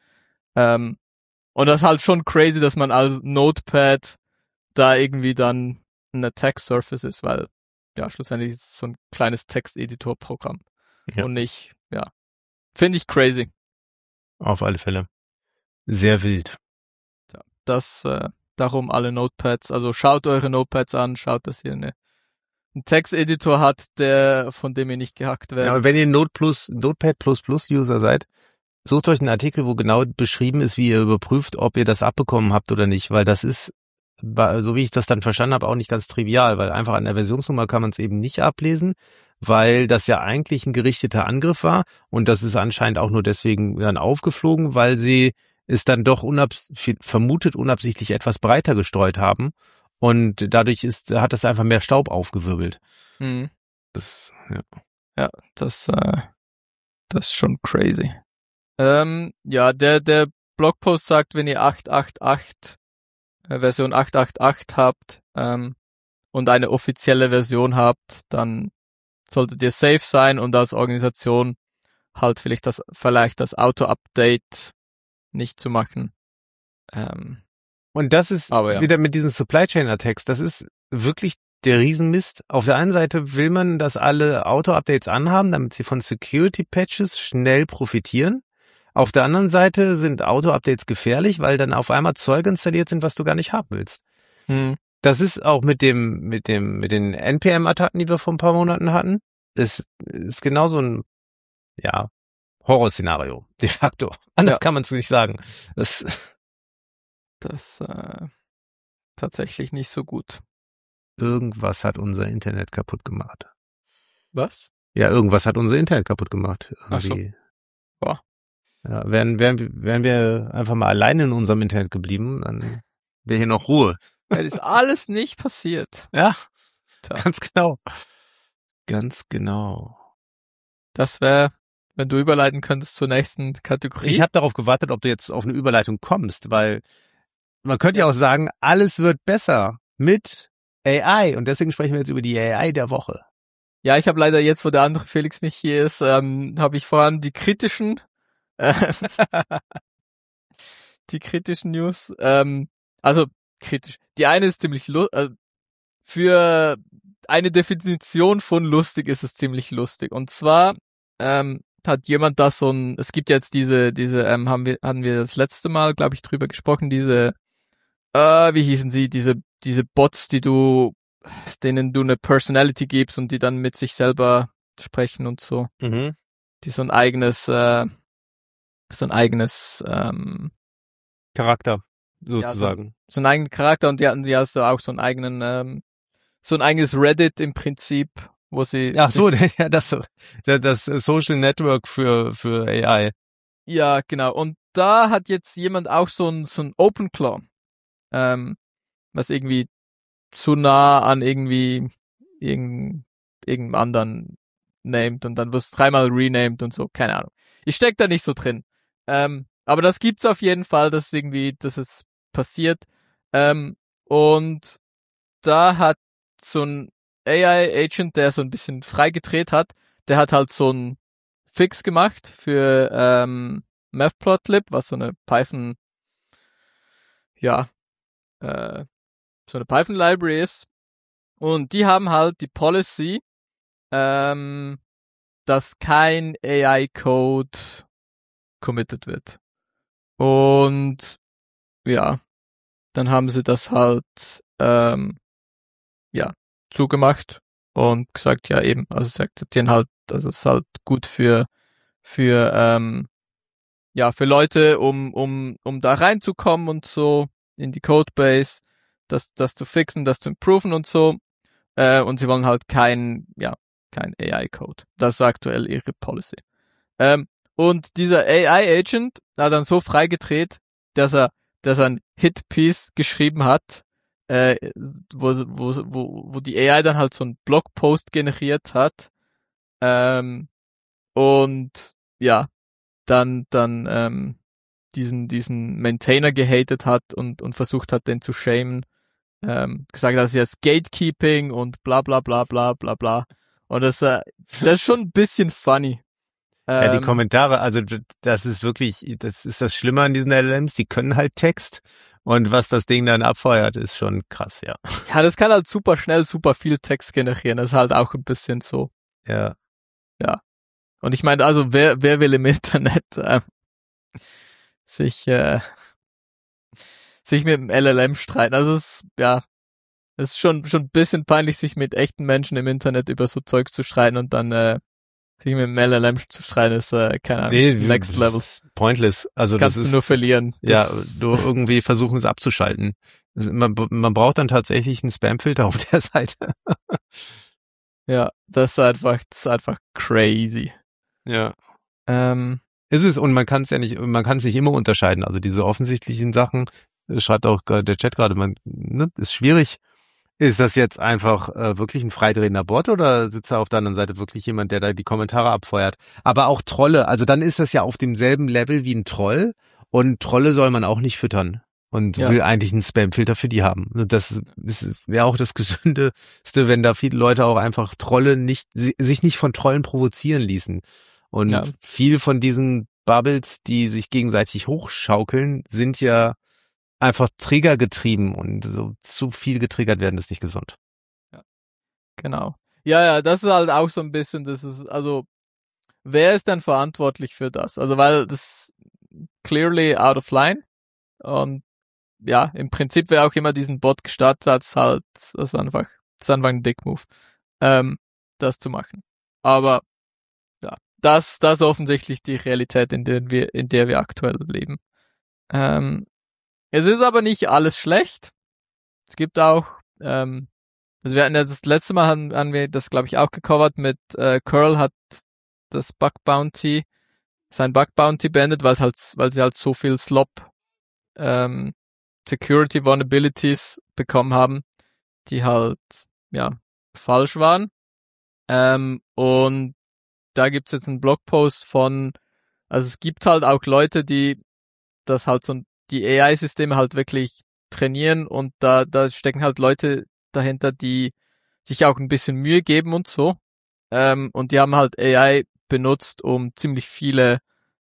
Und das ist halt schon crazy, dass man als Notepad da irgendwie dann ein Attack Surface ist, weil ja, schlussendlich ist es so ein kleines Texteditor-Programm. Ja. Und nicht, ja, finde ich crazy. Auf alle Fälle. Sehr wild. Ja, darum alle Notepads, also schaut eure Notepads an, schaut, dass ihr einen Texteditor hat, von dem ihr nicht gehackt werdet. Ja, und wenn ihr Notepad++ User seid, sucht euch einen Artikel, wo genau beschrieben ist, wie ihr überprüft, ob ihr das abbekommen habt oder nicht, weil das ist, so wie ich das dann verstanden habe, auch nicht ganz trivial, weil einfach an der Versionsnummer kann man es eben nicht ablesen, weil das ja eigentlich ein gerichteter Angriff war und das ist anscheinend auch nur deswegen dann aufgeflogen, weil sie es dann doch vermutet unabsichtlich etwas breiter gestreut haben und dadurch hat das einfach mehr Staub aufgewirbelt. Mhm. Ja, das ist schon crazy. Ja, der Blogpost sagt, wenn ihr 888 Version 888 habt und eine offizielle Version habt, dann solltet ihr safe sein und als Organisation halt vielleicht das Auto-Update nicht zu machen. Und das ist wieder mit diesen Supply Chain Attacks, das ist wirklich der Riesenmist. Auf der einen Seite will man, dass alle Auto-Updates anhaben, damit sie von Security-Patches schnell profitieren. Auf der anderen Seite sind Auto-Updates gefährlich, weil dann auf einmal Zeug installiert sind, was du gar nicht haben willst. Das ist auch mit den NPM-Attacken, die wir vor ein paar Monaten hatten. Das ist genau so ein, ja, Horrorszenario, de facto. Anders kann man es nicht sagen. Das tatsächlich nicht so gut. Irgendwas hat unser Internet kaputt gemacht. Was? Ja, irgendwas hat unser Internet kaputt gemacht. Irgendwie. Ach so. Boah. Ja, wären wir einfach mal alleine in unserem Internet geblieben, dann wäre hier noch Ruhe. Das ist alles nicht passiert. Ja, Tja. ganz genau. Ganz genau. Das wäre, wenn du überleiten könntest zur nächsten Kategorie. Ich habe darauf gewartet, ob du jetzt auf eine Überleitung kommst, weil man könnte ja auch sagen, alles wird besser mit AI und deswegen sprechen wir jetzt über die AI der Woche. Ja, ich habe leider jetzt, wo der andere Felix nicht hier ist, habe ich vor allem die kritischen News. Also kritisch. Die eine ist ziemlich für eine Definition von lustig ist es ziemlich lustig. Und zwar hat jemand da es gibt jetzt hatten wir das letzte Mal, glaube ich, drüber gesprochen, wie hießen sie, diese Bots, denen du eine Personality gibst und die dann mit sich selber sprechen und so. Mhm. Die so ein eigenes Charakter, sozusagen. Ja, so einen eigenen Charakter und die hatten ja so auch so einen eigenen, so ein eigenes Reddit im Prinzip, wo sie. Ach so, ja, das Social Network für AI. Ja, genau. Und da hat jetzt jemand auch so ein OpenClaw, was irgendwie zu nah an irgendeinem anderen named und dann wird es dreimal renamed und so, keine Ahnung. Ich steck da nicht so drin. Aber das gibt's auf jeden Fall, dass es passiert. Und da hat so ein AI-Agent, der so ein bisschen freigedreht hat, der hat halt so ein Fix gemacht für Matplotlib, was so eine Python, so eine Python-Library ist. Und die haben halt die Policy, dass kein AI-Code committed wird. Und ja, dann haben sie das halt zugemacht und gesagt, ja eben, also sie akzeptieren halt, also es ist halt gut für Leute, um da reinzukommen und so in die Codebase, das zu fixen, das zu improven und so. Und sie wollen halt kein AI-Code. Das ist aktuell ihre Policy. Und dieser AI-Agent hat dann so freigedreht, dass er ein Hit-Piece geschrieben hat, wo die AI dann halt so einen Blogpost generiert hat, und ja, dann diesen Maintainer gehatet hat und versucht hat, den zu shamen, gesagt, das ist jetzt Gatekeeping und bla bla bla bla bla bla. Und das ist schon ein bisschen funny. Ja, die Kommentare, also das ist das Schlimme an diesen LLMs, die können halt Text und was das Ding dann abfeuert, ist schon krass, ja. Ja, das kann halt super schnell super viel Text generieren, das ist halt auch ein bisschen so. Ja. Ja. Und ich meine, also wer will im Internet sich mit dem LLM streiten? Also es ist schon ein bisschen peinlich, sich mit echten Menschen im Internet über so Zeugs zu streiten und dann sich mit dem LLM zu streiten, ist keine Ahnung, next level. Pointless. Also kannst du nur verlieren. Nur irgendwie versuchen es abzuschalten. Man braucht dann tatsächlich einen Spamfilter auf der Seite. Ja, das ist einfach crazy. Ja. Ist es, und man kann es nicht immer unterscheiden. Also diese offensichtlichen Sachen, schreibt auch der Chat gerade, ist schwierig. Ist das jetzt einfach wirklich ein freidrehender Bot oder sitzt da auf der anderen Seite wirklich jemand, der da die Kommentare abfeuert? Aber auch Trolle, also dann ist das ja auf demselben Level wie ein Troll und Trolle soll man auch nicht füttern und will eigentlich einen Spamfilter für die haben. Das wäre auch das Gesündeste, wenn da viele Leute auch einfach sich nicht von Trollen provozieren ließen. Und viel von diesen Bubbles, die sich gegenseitig hochschaukeln, sind ja einfach triggergetrieben und so zu viel getriggert werden, ist nicht gesund. Ja, genau. Ja, das ist halt auch so ein bisschen, also, wer ist denn verantwortlich für das? Also, weil das clearly out of line und ja, im Prinzip wer auch immer diesen Bot gestartet hat, das ist einfach ein Dick-Move, das zu machen. Aber ja, das ist offensichtlich die Realität, in der wir aktuell leben. Es ist aber nicht alles schlecht. Es gibt auch, also wir hatten ja das letzte Mal haben wir das, glaube ich, auch gecovert mit Curl hat das Bug Bounty sein Bug Bounty beendet, weil sie halt so viel Slop Security Vulnerabilities bekommen haben, die halt falsch waren. Und da gibt's jetzt einen Blogpost also es gibt halt auch Leute, die das halt so die AI-Systeme halt wirklich trainieren, und da stecken halt Leute dahinter, die sich auch ein bisschen Mühe geben und so. Und die haben halt AI benutzt, um ziemlich viele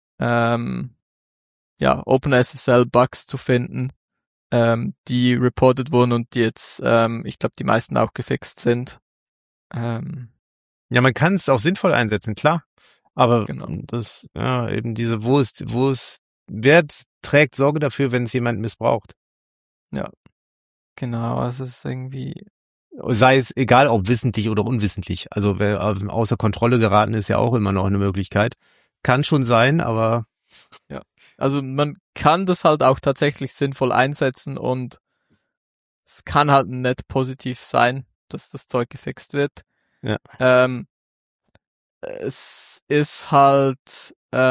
OpenSSL-Bugs zu finden, die reported wurden und die jetzt, ich glaube, die meisten auch gefixt sind. Ja, man kann es auch sinnvoll einsetzen, klar. Aber Genau. das, ja, eben diese, wer trägt Sorge dafür, wenn es jemand missbraucht? Ja, genau, also es ist irgendwie, Sei es egal, ob wissentlich oder unwissentlich. Also wer außer Kontrolle geraten ist, ja auch immer noch eine Möglichkeit. Kann schon sein, aber ja. Also man kann das halt auch tatsächlich sinnvoll einsetzen, und es kann halt nicht positiv sein, dass das Zeug gefixt wird. ja. Es ist halt,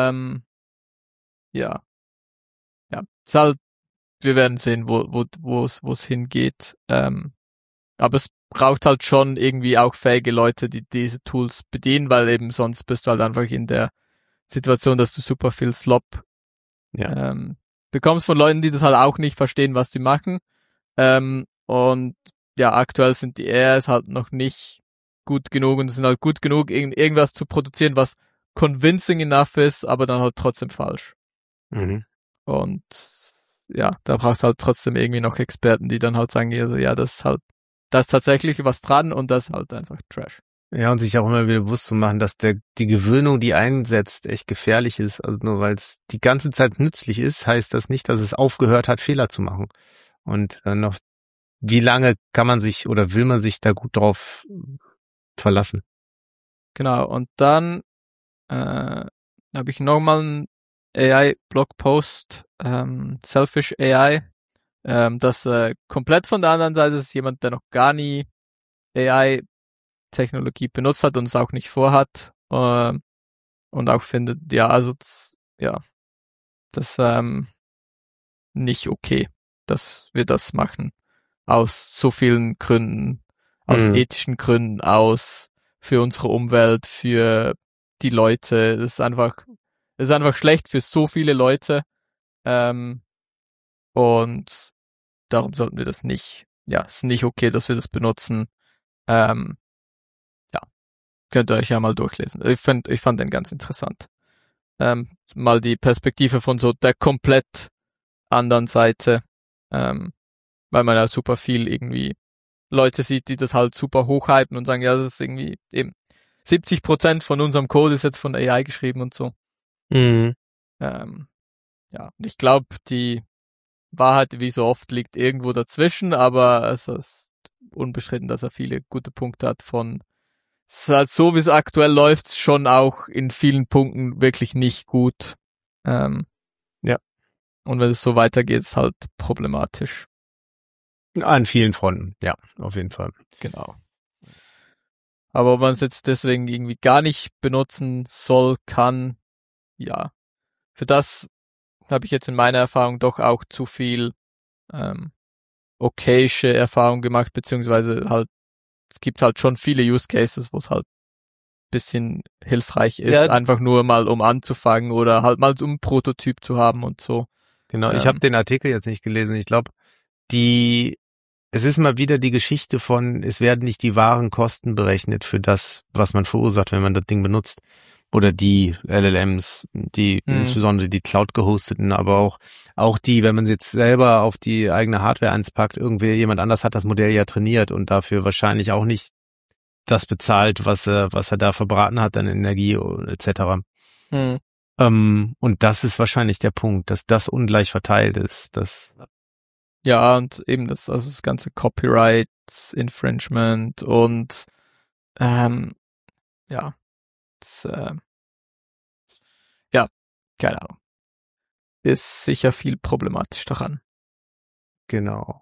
ja, es ist halt, wir werden sehen, wo es hingeht. Aber es braucht halt schon irgendwie auch fähige Leute, die diese Tools bedienen, weil eben sonst bist du halt einfach in der Situation, dass du super viel Slop bekommst von Leuten, die das halt auch nicht verstehen, was sie machen. Und ja, aktuell sind die AIs halt noch nicht gut genug, und sind halt gut genug, irgendwas zu produzieren, was convincing enough ist, aber dann halt trotzdem falsch. Mhm. Und ja, da brauchst du halt trotzdem irgendwie noch Experten, die dann halt sagen, also ja, da ist tatsächlich was dran, und das ist halt einfach Trash. Ja, und sich auch immer wieder bewusst zu machen, dass die Gewöhnung, die einsetzt, echt gefährlich ist. Also nur weil es die ganze Zeit nützlich ist, heißt das nicht, dass es aufgehört hat, Fehler zu machen. Und noch, wie lange kann man sich oder will man sich da gut drauf verlassen? Genau, und dann habe ich nochmal einen AI-Blogpost, Selfish AI, das komplett von der anderen Seite ist, jemand, der noch gar nie AI-Technologie benutzt hat und es auch nicht vorhat, und auch findet, das nicht okay, dass wir das machen. Aus so vielen Gründen, aus ethischen Gründen, für unsere Umwelt, für die Leute. Das ist einfach schlecht für so viele Leute. Und darum sollten wir das nicht, es ist nicht okay, dass wir das benutzen. Ähm, ja, könnt ihr euch ja mal durchlesen. Ich fand den ganz interessant. Mal die Perspektive von so der komplett anderen Seite, weil man ja super viel irgendwie Leute sieht, die das halt super hochhypen und sagen, ja, das ist irgendwie eben 70% von unserem Code ist jetzt von AI geschrieben und so. Mhm. Und ich glaube, die Wahrheit, wie so oft, liegt irgendwo dazwischen, aber es ist unbestritten, dass er viele gute Punkte hat es ist halt so, wie es aktuell läuft, schon auch in vielen Punkten wirklich nicht gut. Ja. Und wenn es so weitergeht, ist halt problematisch. An vielen Fronten, ja, auf jeden Fall. Genau. Aber ob man es jetzt deswegen irgendwie gar nicht benutzen soll, kann, ja. Für das habe ich jetzt in meiner Erfahrung doch auch zu viel okayische Erfahrung gemacht, beziehungsweise halt, es gibt halt schon viele Use Cases, wo es halt bisschen hilfreich ist, Ja, einfach nur mal um anzufangen oder halt mal um einen Prototyp zu haben und so. genau. Ich habe den Artikel jetzt nicht gelesen. Ich glaube, es ist mal wieder die Geschichte von, es werden nicht die wahren Kosten berechnet für das, was man verursacht, wenn man das Ding benutzt. Oder die LLMs, insbesondere die Cloud-gehosteten, aber auch die, wenn man jetzt selber auf die eigene Hardware einpackt, jemand anders hat das Modell ja trainiert und dafür wahrscheinlich auch nicht das bezahlt, was er da verbraten hat an Energie etc. Und das ist wahrscheinlich der Punkt, dass das ungleich verteilt ist. Ja, und eben das ganze Copyright, Infringement und ja, das, ja, keine Ahnung. Ist sicher viel problematisch daran. Genau.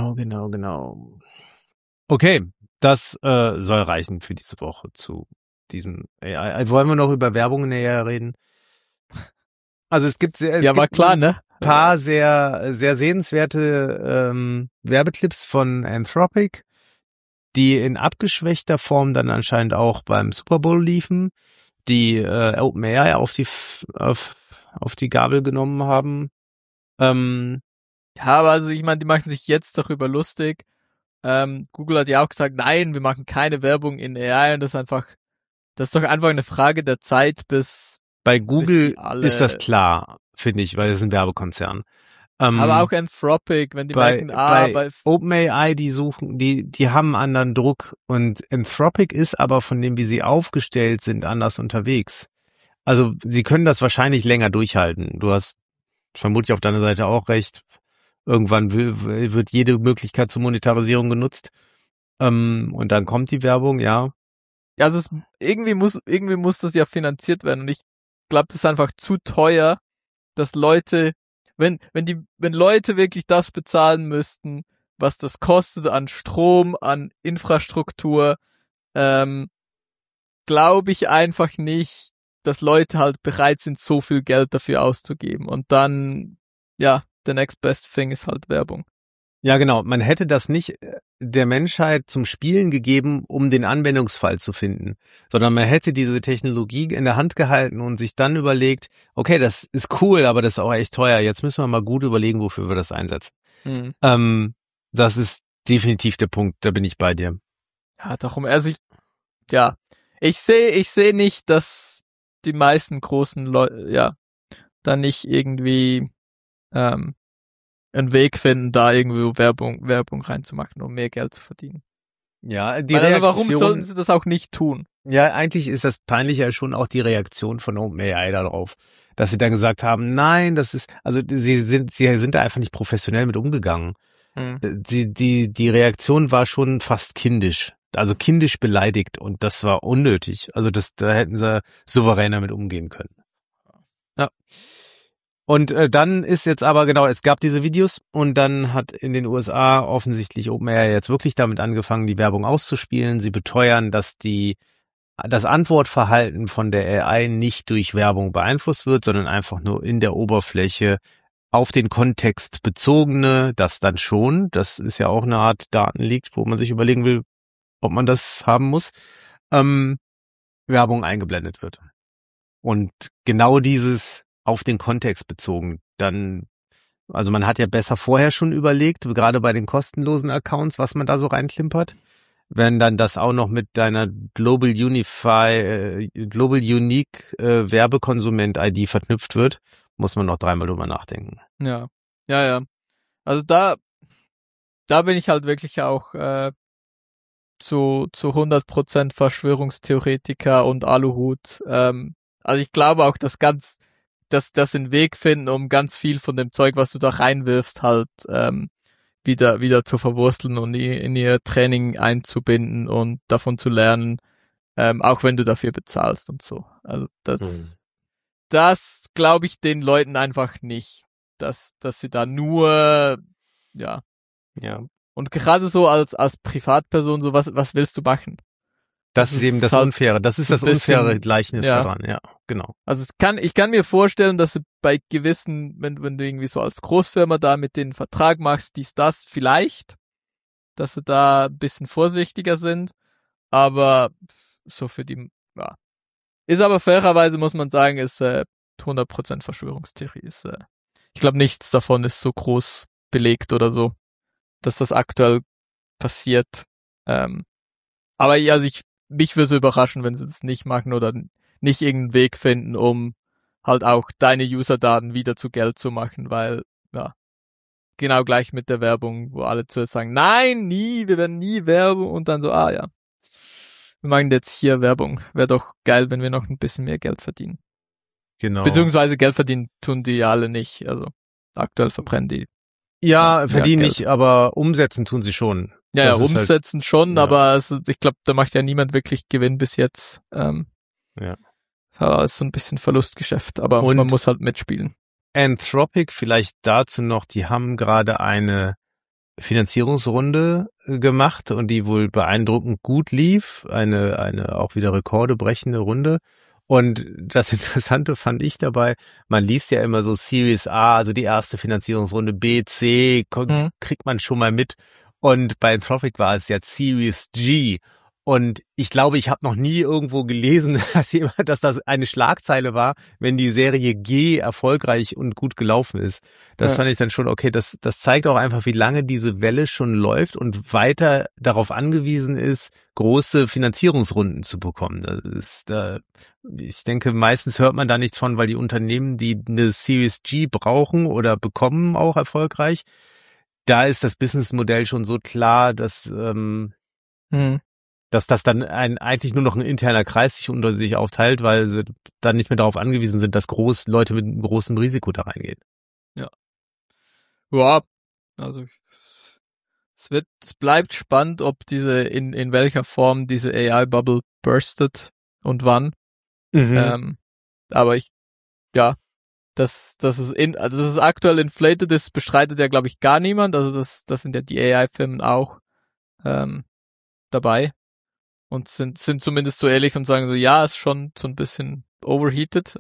Okay, das soll reichen für diese Woche zu diesem AI. Wollen wir noch über Werbung näher reden? Also es gibt war klar, ne? Paar sehr, sehr sehenswerte Werbeclips von Anthropic, die in abgeschwächter Form dann anscheinend auch beim Super Bowl liefen, die OpenAI auf die Gabel genommen haben. Ja, aber also ich meine, die machen sich jetzt darüber lustig. Google hat ja auch gesagt, nein, wir machen keine Werbung in AI und das ist doch einfach eine Frage der Zeit, bis bei Google ist das klar, finde ich, weil es ist ein Werbekonzern. Aber auch Anthropic, wenn die merken, bei OpenAI, die haben einen anderen Druck und Anthropic ist aber von dem, wie sie aufgestellt sind, anders unterwegs. Also sie können das wahrscheinlich länger durchhalten. Du hast vermutlich auf deiner Seite auch recht. Irgendwann wird jede Möglichkeit zur Monetarisierung genutzt. Und dann kommt die Werbung, ja. Ja, also irgendwie muss das ja finanziert werden und ich glaube, das ist einfach zu teuer, dass Leute, wenn Leute wirklich das bezahlen müssten, was das kostet an Strom, an Infrastruktur, glaube ich einfach nicht, dass Leute halt bereit sind, so viel Geld dafür auszugeben. Und dann, ja, the next best thing ist halt Werbung. Ja, genau. Man hätte das nicht der Menschheit zum Spielen gegeben, um den Anwendungsfall zu finden, sondern man hätte diese Technologie in der Hand gehalten und sich dann überlegt, okay, das ist cool, aber das ist auch echt teuer. Jetzt müssen wir mal gut überlegen, wofür wir das einsetzen. Das ist definitiv der Punkt, da bin ich bei dir. Ja, darum, also ich sehe nicht, dass die meisten großen Leute, ja, da nicht irgendwie einen Weg finden, da irgendwie Werbung reinzumachen, um mehr Geld zu verdienen. Ja, Reaktion, warum sollten sie das auch nicht tun? Ja, eigentlich ist das peinliche ja schon auch die Reaktion von OpenAI darauf, dass sie dann gesagt haben, nein, sie sind da einfach nicht professionell mit umgegangen. Die Reaktion war schon fast kindisch, also kindisch beleidigt und das war unnötig. Also da hätten sie souveräner mit umgehen können. Ja. Und dann ist jetzt aber, genau, es gab diese Videos und dann hat in den USA offensichtlich OpenAI jetzt wirklich damit angefangen, die Werbung auszuspielen. Sie beteuern, dass das Antwortverhalten von der AI nicht durch Werbung beeinflusst wird, sondern einfach nur in der Oberfläche auf den Kontext bezogene, das dann schon. Das ist ja auch eine Art Datenleak, wo man sich überlegen will, ob man das haben muss. Werbung eingeblendet wird. Und genau dieses auf den Kontext bezogen, dann, also man hat ja besser vorher schon überlegt, gerade bei den kostenlosen Accounts, was man da so reinklimpert. Wenn dann das auch noch mit deiner Global Unique Werbekonsument-ID verknüpft wird, muss man noch dreimal drüber nachdenken. Ja. Also da bin ich halt wirklich auch zu 100% Verschwörungstheoretiker und Aluhut. Also ich glaube auch, dass den Weg finden, um ganz viel von dem Zeug, was du da reinwirfst, halt wieder zu verwursteln und in ihr Training einzubinden und davon zu lernen, auch wenn du dafür bezahlst und so. Also das glaube ich den Leuten einfach nicht, dass sie da nur, ja. Und gerade so als Privatperson, so was willst du machen? Das ist eben das halt Unfaire. Das ist das unfaire Gleichnis daran, ja, genau. Also ich kann mir vorstellen, dass du bei gewissen, wenn du irgendwie so als Großfirma da mit denen Vertrag machst, das vielleicht, dass sie da ein bisschen vorsichtiger sind, aber so für die, ja. Ist aber fairerweise, muss man sagen, ist 100% Verschwörungstheorie. Ich glaube, nichts davon ist so groß belegt oder so, dass das aktuell passiert. Aber ja, also mich würde es überraschen, wenn sie das nicht machen oder nicht irgendeinen Weg finden, um halt auch deine User-Daten wieder zu Geld zu machen, weil, ja, genau gleich mit der Werbung, wo alle zuerst sagen, nein, nie, wir werden nie Werbung und dann so, ja, wir machen jetzt hier Werbung. Wäre doch geil, wenn wir noch ein bisschen mehr Geld verdienen. Genau. Beziehungsweise Geld verdienen tun die ja alle nicht, also aktuell verbrennen die. Ja, verdienen nicht, aber umsetzen tun sie schon. Ja, umsetzen halt, schon, ja. Aber ich glaube, da macht ja niemand wirklich Gewinn bis jetzt. Ja. Ist so ein bisschen Verlustgeschäft, aber man muss halt mitspielen. Anthropic, vielleicht dazu noch, die haben gerade eine Finanzierungsrunde gemacht und die wohl beeindruckend gut lief. Eine auch wieder Rekorde brechende Runde. Und das Interessante fand ich dabei, man liest ja immer so Series A, also die erste Finanzierungsrunde, B, C, kriegt man schon mal mit. Und bei Anthropic war es jetzt Series G. Und ich glaube, ich habe noch nie irgendwo gelesen, dass das eine Schlagzeile war, wenn die Serie G erfolgreich und gut gelaufen ist. Das fand ich dann schon okay. Das zeigt auch einfach, wie lange diese Welle schon läuft und weiter darauf angewiesen ist, große Finanzierungsrunden zu bekommen. Ich denke, meistens hört man da nichts von, weil die Unternehmen, die eine Series G brauchen oder bekommen, auch erfolgreich. Da ist das Businessmodell schon so klar, dass das dann eigentlich nur noch ein interner Kreis sich unter sich aufteilt, weil sie dann nicht mehr darauf angewiesen sind, dass Leute mit einem großen Risiko da reingehen. Ja, also es bleibt spannend, ob in welcher Form diese AI-Bubble burstet und wann. Aber dass es aktuell inflated ist, bestreitet ja, glaube ich, gar niemand. Also das sind ja die AI-Firmen auch dabei und sind zumindest so ehrlich und sagen so, ja, ist schon so ein bisschen overheated.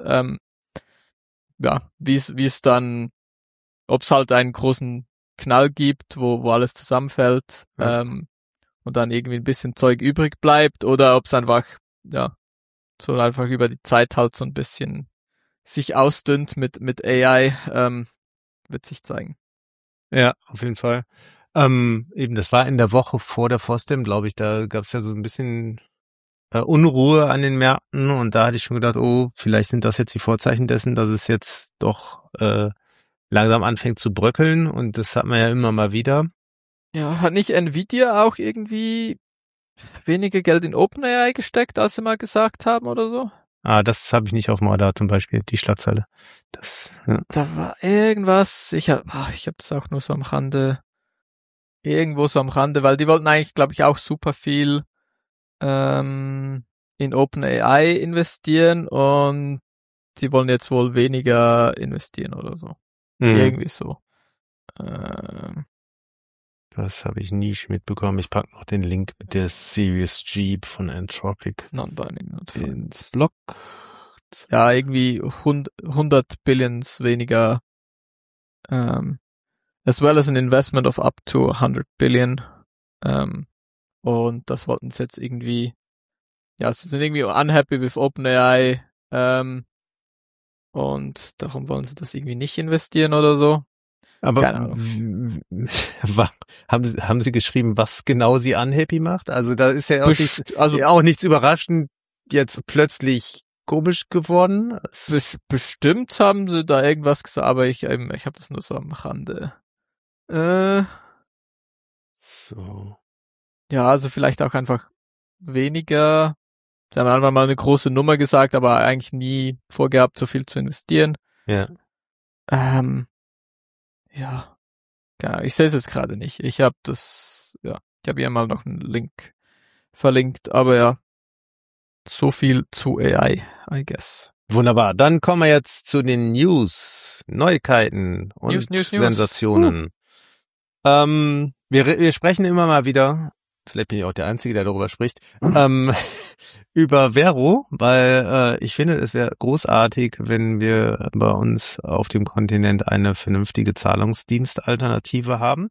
Wie es dann, ob es halt einen großen Knall gibt, wo alles zusammenfällt und dann irgendwie ein bisschen Zeug übrig bleibt, oder ob es einfach so einfach über die Zeit halt so ein bisschen sich ausdünnt mit AI, wird sich zeigen. Ja, auf jeden Fall. Eben, das war in der Woche vor der FOSDEM, glaube ich, da gab es ja so ein bisschen Unruhe an den Märkten und da hatte ich schon gedacht, oh, vielleicht sind das jetzt die Vorzeichen dessen, dass es jetzt doch langsam anfängt zu bröckeln, und das hat man ja immer mal wieder. Ja, hat nicht Nvidia auch irgendwie weniger Geld in OpenAI gesteckt, als sie mal gesagt haben oder so? Das habe ich nicht auf dem Radar, zum Beispiel, die Schlagzeile. Da war irgendwas, ich hab das auch nur so am Rande, irgendwo so am Rande, weil die wollten eigentlich, glaube ich, auch super viel in OpenAI investieren und die wollen jetzt wohl weniger investieren oder so. Irgendwie so. Das habe ich nie mitbekommen. Ich packe noch den Link mit der Series G von Anthropic Non-binding ins Blog. Ja, irgendwie 100 Billions weniger, as well as an investment of up to 100 billion. Und das wollten sie jetzt irgendwie, sie sind irgendwie unhappy with OpenAI, und darum wollen sie das irgendwie nicht investieren oder so. Aber keine Ahnung. Haben Sie geschrieben, was genau Sie unhappy macht? Also da ist ja auch nichts überraschend jetzt plötzlich komisch geworden. Bestimmt haben sie da irgendwas gesagt, aber ich habe das nur so am Rande. So. Ja, also vielleicht auch einfach weniger. Sie haben einfach mal eine große Nummer gesagt, aber eigentlich nie vorgehabt, so viel zu investieren. Ja. Ja. Genau, ich sehe es jetzt gerade nicht. Ich habe hier mal noch einen Link verlinkt, aber ja, so viel zu AI, I guess. Wunderbar. Dann kommen wir jetzt zu den News, Neuigkeiten und News. Sensationen. Wir sprechen immer mal wieder, vielleicht bin ich auch der Einzige, der darüber spricht, über Vero, weil ich finde, es wäre großartig, wenn wir bei uns auf dem Kontinent eine vernünftige Zahlungsdienstalternative haben.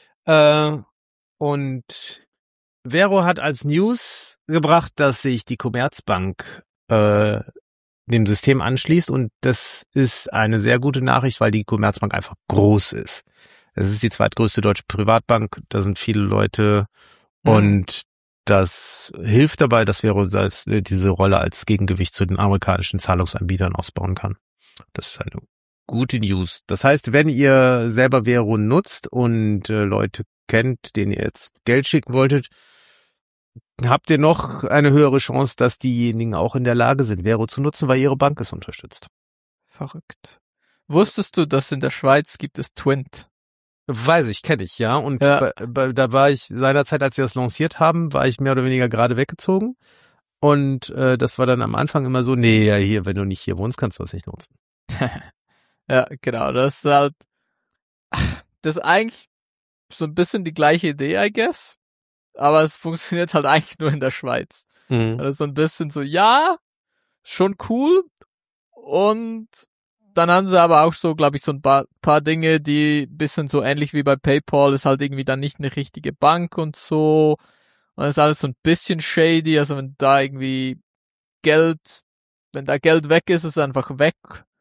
Und Vero hat als News gebracht, dass sich die Commerzbank dem System anschließt, und das ist eine sehr gute Nachricht, weil die Commerzbank einfach groß ist. Es ist die zweitgrößte deutsche Privatbank, da sind viele Leute und das hilft dabei, dass Vero diese Rolle als Gegengewicht zu den amerikanischen Zahlungsanbietern ausbauen kann. Das ist eine gute News. Das heißt, wenn ihr selber Vero nutzt und Leute kennt, denen ihr jetzt Geld schicken wolltet, habt ihr noch eine höhere Chance, dass diejenigen auch in der Lage sind, Vero zu nutzen, weil ihre Bank es unterstützt. Verrückt. Wusstest du, dass in der Schweiz gibt es Twint? Weiß ich, kenne ich, ja. Und da war ich seinerzeit, als sie das lanciert haben, war ich mehr oder weniger gerade weggezogen. Und das war dann am Anfang immer so, nee, ja, hier, wenn du nicht hier wohnst, kannst du das nicht nutzen. Ja, genau. Das ist halt, das ist eigentlich so ein bisschen die gleiche Idee, I guess. Aber es funktioniert halt eigentlich nur in der Schweiz. Also so ein bisschen so, ja, schon cool. Und dann haben sie aber auch so, glaube ich, so ein paar Dinge, die bisschen so ähnlich wie bei PayPal, ist halt irgendwie dann nicht eine richtige Bank und so. Und das ist alles so ein bisschen shady. Also wenn da irgendwie wenn da Geld weg ist, ist es einfach weg.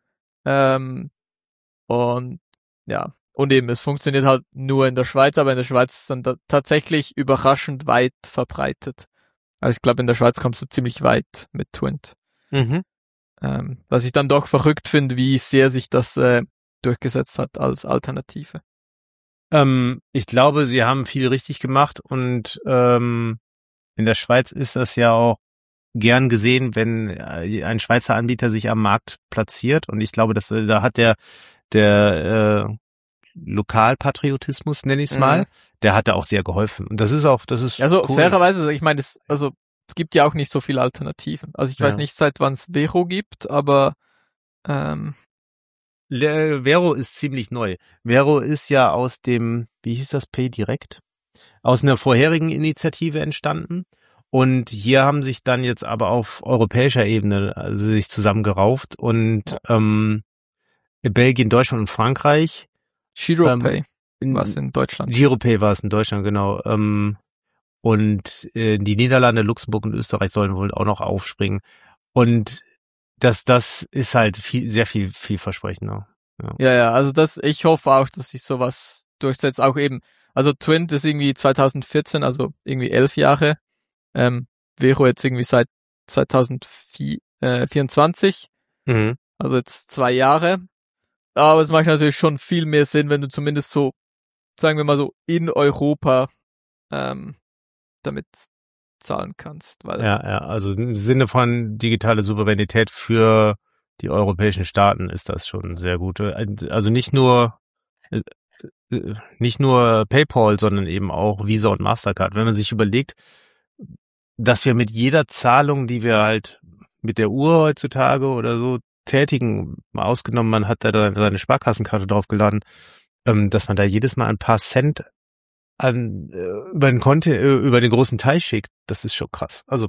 Und ja, und eben, es funktioniert halt nur in der Schweiz, aber in der Schweiz ist es dann tatsächlich überraschend weit verbreitet. Also ich glaube, in der Schweiz kommst du ziemlich weit mit Twint. Was ich dann doch verrückt finde, wie sehr sich das durchgesetzt hat als Alternative. Ich glaube, sie haben viel richtig gemacht und in der Schweiz ist das ja auch gern gesehen, wenn ein Schweizer Anbieter sich am Markt platziert, und ich glaube, dass da hat der Lokalpatriotismus, nenne ich es mal, der hat da auch sehr geholfen. Und das ist also cool. Fairerweise, ich meine, es gibt ja auch nicht so viele Alternativen. Also ich weiß nicht, seit wann es Vero gibt, aber Vero ist ziemlich neu. Vero ist ja aus dem, wie hieß das, PayDirect? Aus einer vorherigen Initiative entstanden. Und hier haben sich dann jetzt aber auf europäischer Ebene sich zusammengerauft und Belgien, Deutschland und Frankreich. Giropay war es in Deutschland. Giropay war es in Deutschland, genau. Und die Niederlande, Luxemburg und Österreich sollen wohl auch noch aufspringen. Und das ist halt sehr vielversprechender. Ja, also ich hoffe auch, dass sich sowas durchsetzt. Auch eben, also Twint ist irgendwie 2014, also irgendwie 11 Jahre. Vero jetzt irgendwie seit 2024. Also jetzt 2 Jahre. Aber es macht natürlich schon viel mehr Sinn, wenn du zumindest so, sagen wir mal so, in Europa damit zahlen kannst. Weil also im Sinne von digitale Souveränität für die europäischen Staaten ist das schon sehr gut. Also nicht nur PayPal, sondern eben auch Visa und Mastercard. Wenn man sich überlegt, dass wir mit jeder Zahlung, die wir halt mit der Uhr heutzutage oder so tätigen, mal ausgenommen, man hat da seine Sparkassenkarte draufgeladen, dass man da jedes Mal ein paar Cent über den großen Teich schickt, das ist schon krass. Also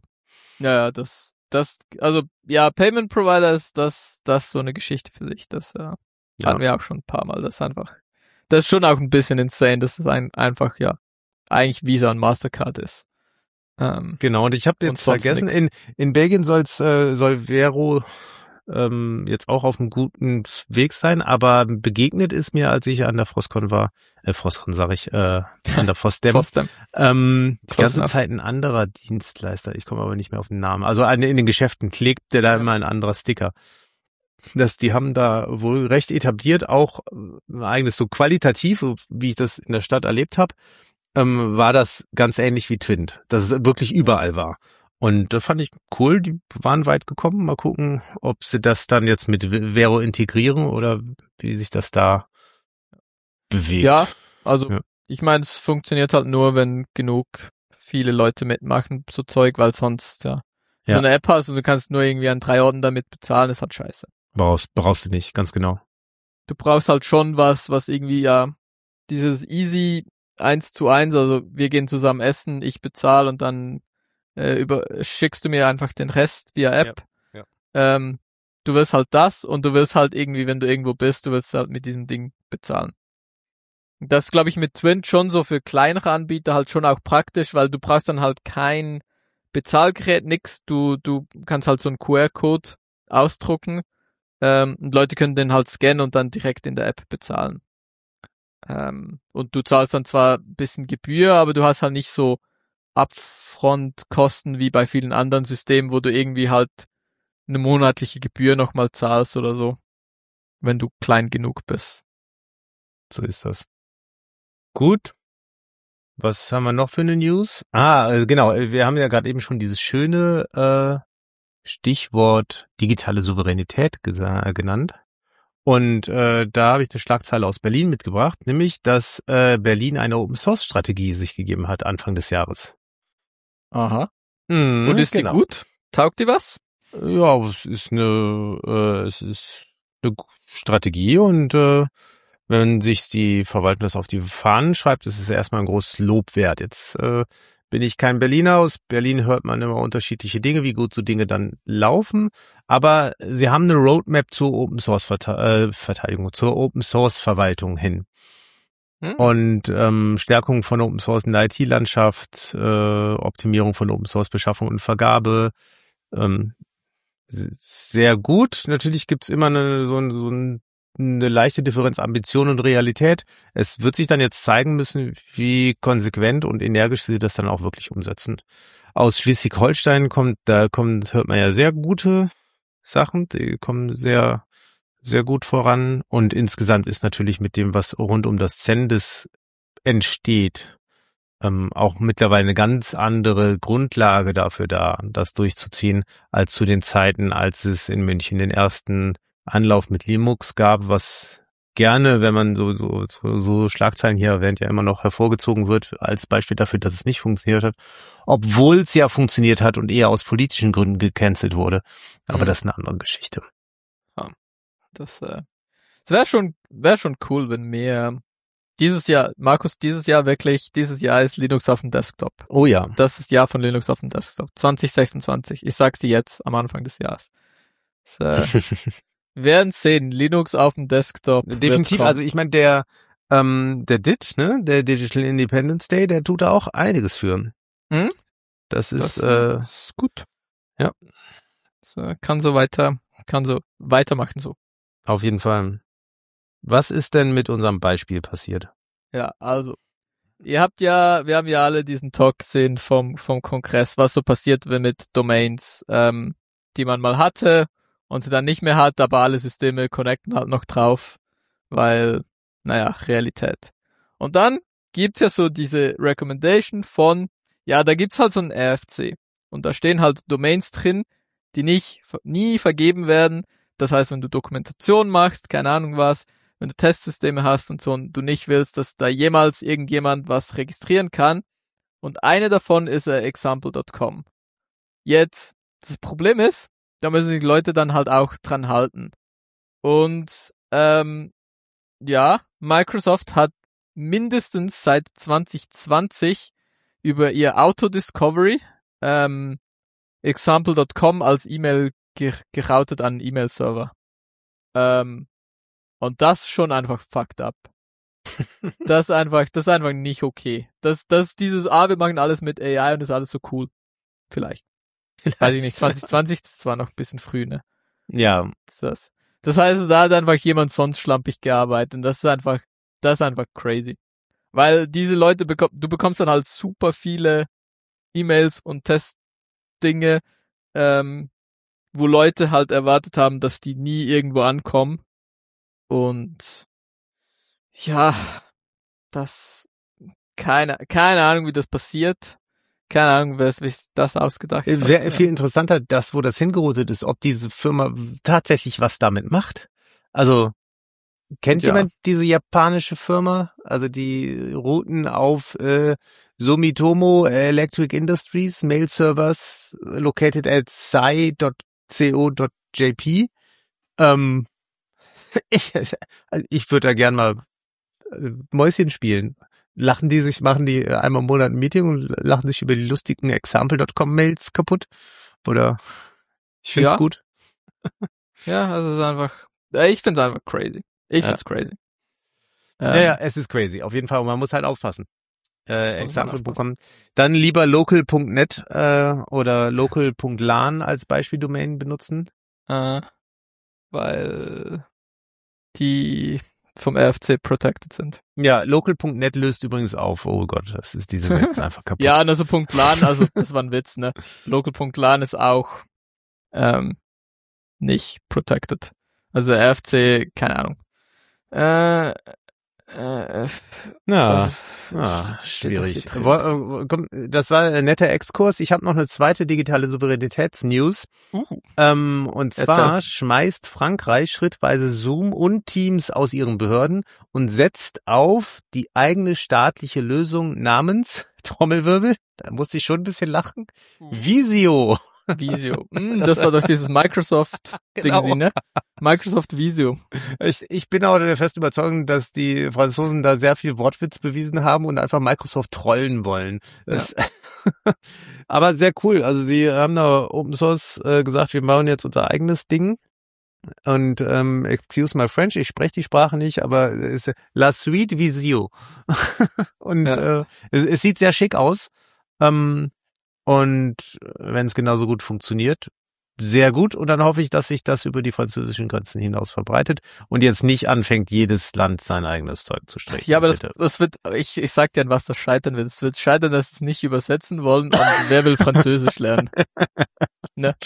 Payment Provider ist das so eine Geschichte für sich. Das hatten wir auch schon ein paar Mal. Das ist schon auch ein bisschen insane, dass es einfach eigentlich Visa und Mastercard ist. Genau, und ich habe jetzt vergessen, in Belgien soll Vero jetzt auch auf einem guten Weg sein, aber begegnet ist mir, als ich an der Frostcon war, an der Fosdem, die ganze Zeit ein anderer Dienstleister, ich komme aber nicht mehr auf den Namen, also in den Geschäften klebte da immer ein anderer Sticker. Die haben da wohl recht etabliert, auch ein eigenes, so qualitativ, wie ich das in der Stadt erlebt habe, war das ganz ähnlich wie Twint, dass es wirklich überall war. Und das fand ich cool, die waren weit gekommen. Mal gucken, ob sie das dann jetzt mit Vero integrieren oder wie sich das da bewegt. Ja, also ich meine, es funktioniert halt nur, wenn genug viele Leute mitmachen, so Zeug, weil sonst so eine App hast und du kannst nur irgendwie an 3 Orten damit bezahlen, ist halt scheiße. Brauchst du nicht, ganz genau. Du brauchst halt schon was irgendwie dieses easy 1:1, also wir gehen zusammen essen, ich bezahle und dann schickst du mir einfach den Rest via App. Ja. Du willst halt das und du willst halt irgendwie, wenn du irgendwo bist, du willst halt mit diesem Ding bezahlen. Das glaube ich mit Twint schon so für kleinere Anbieter halt schon auch praktisch, weil du brauchst dann halt kein Bezahlgerät, nix. Du kannst halt so einen QR-Code ausdrucken und Leute können den halt scannen und dann direkt in der App bezahlen. Und du zahlst dann zwar ein bisschen Gebühr, aber du hast halt nicht so Upfront-Kosten wie bei vielen anderen Systemen, wo du irgendwie halt eine monatliche Gebühr nochmal zahlst oder so, wenn du klein genug bist. So ist das. Gut. Was haben wir noch für eine News? Genau, wir haben ja gerade eben schon dieses schöne Stichwort digitale Souveränität genannt. Und da habe ich eine Schlagzeile aus Berlin mitgebracht, nämlich, dass Berlin eine Open-Source-Strategie sich gegeben hat Anfang des Jahres. Aha. Und ist die gut? Taugt die was? Ja, es ist eine Strategie und wenn sich die Verwaltung das auf die Fahnen schreibt, ist es erstmal ein großes Lob wert. Jetzt bin ich kein Berliner. Aus Berlin hört man immer unterschiedliche Dinge, wie gut so Dinge dann laufen. Aber sie haben eine Roadmap zur Open Source Verteidigung, zur Open Source Verwaltung hin. Und Stärkung von Open Source in der IT-Landschaft, Optimierung von Open Source Beschaffung und Vergabe, sehr gut. Natürlich gibt's immer eine leichte Differenz Ambition und Realität. Es wird sich dann jetzt zeigen müssen, wie konsequent und energisch sie das dann auch wirklich umsetzen. Aus Schleswig-Holstein hört man ja sehr gute Sachen, die kommen sehr, sehr gut voran. Und insgesamt ist natürlich mit dem, was rund um das CENDES entsteht, auch mittlerweile eine ganz andere Grundlage dafür da, das durchzuziehen, als zu den Zeiten, als es in München den ersten Anlauf mit Linux gab, was gerne, wenn man so Schlagzeilen hier erwähnt, ja immer noch hervorgezogen wird als Beispiel dafür, dass es nicht funktioniert hat, obwohl es ja funktioniert hat und eher aus politischen Gründen gecancelt wurde. Aber das ist eine andere Geschichte. Ja, das wäre schon cool, wenn mehr dieses Jahr ist Linux auf dem Desktop. Oh ja. Das ist Jahr von Linux auf dem Desktop. 2026. Ich sag's dir jetzt am Anfang des Jahres. Werden sehen, Linux auf dem Desktop. Definitiv, also ich meine, der DID, ne, der Digital Independence Day, der tut da auch einiges für. Das ist gut. Ja. Kann so weitermachen so. Auf jeden Fall. Was ist denn mit unserem Beispiel passiert? Ja, also, wir haben ja alle diesen Talk gesehen vom Kongress, was so passiert, wenn mit Domains, die man mal hatte und sie dann nicht mehr hat, aber alle Systeme connecten halt noch drauf, weil, Realität. Und dann gibt's ja so diese Recommendation von, da gibt's halt so ein RFC. Und da stehen halt Domains drin, die nie vergeben werden. Das heißt, wenn du Dokumentation machst, keine Ahnung was, wenn du Testsysteme hast und so und du nicht willst, dass da jemals irgendjemand was registrieren kann. Und eine davon ist example.com. Jetzt, das Problem ist, da müssen die Leute dann halt auch dran halten. Und Microsoft hat mindestens seit 2020 über ihr Auto-Discovery example.com als E-Mail geroutet an einen E-Mail-Server. Und das schon einfach fucked up. Das ist einfach nicht okay. Dieses wir machen alles mit AI und ist alles so cool. Vielleicht. Weiß ich nicht, 2020, das war noch ein bisschen früh, ne? Ja. Das heißt, da hat einfach jemand sonst schlampig gearbeitet und das ist einfach crazy. Weil diese Leute du bekommst dann halt super viele E-Mails und Testdinge, wo Leute halt erwartet haben, dass die nie irgendwo ankommen. Und keine Ahnung, wie das passiert. Keine Ahnung, wer sich das ausgedacht hat. Wäre viel interessanter, wo das hingeroutet ist, ob diese Firma tatsächlich was damit macht. Also, kennt jemand diese japanische Firma? Also, die routen auf Sumitomo Electric Industries, Mail Servers located at sai.co.jp. Ich würde da gern mal Mäuschen spielen. Machen die einmal im Monat ein Meeting und lachen sich über die lustigen example.com-Mails kaputt? Oder ich find's gut. Ja, also es ist einfach, ich find's einfach crazy. Ich find's crazy. Es ist crazy. Auf jeden Fall. Und man muss halt aufpassen. Example.com. Dann lieber local.net oder local.lan als Beispieldomain benutzen. Weil die vom RFC protected sind. Ja, local.net löst übrigens auf. Oh Gott, das ist diese Welt ist einfach kaputt. Ja, also .lan, also das war ein Witz, ne? Local.lan ist auch nicht protected. Also RFC, keine Ahnung. Schwierig. Das war ein netter Exkurs. Ich habe noch eine zweite digitale Souveränitätsnews. Und zwar schmeißt Frankreich schrittweise Zoom und Teams aus ihren Behörden und setzt auf die eigene staatliche Lösung namens, Trommelwirbel, da musste ich schon ein bisschen lachen, Visio. Visio. Das war doch dieses Microsoft-Ding, ne? Microsoft Visio. Ich bin auch der festen Überzeugung, dass die Franzosen da sehr viel Wortwitz bewiesen haben und einfach Microsoft trollen wollen. Aber sehr cool. Also sie haben da Open Source gesagt, wir bauen jetzt unser eigenes Ding. Und excuse my French, ich spreche die Sprache nicht, aber es ist La Suite Visio. Und es sieht sehr schick aus. Und wenn es genauso gut funktioniert, sehr gut. Und dann hoffe ich, dass sich das über die französischen Grenzen hinaus verbreitet und jetzt nicht anfängt, jedes Land sein eigenes Zeug zu stricken. Ja, aber das wird, ich sag dir, an was das scheitern wird. Es wird scheitern, dass sie es nicht übersetzen wollen und wer will Französisch lernen? Ne?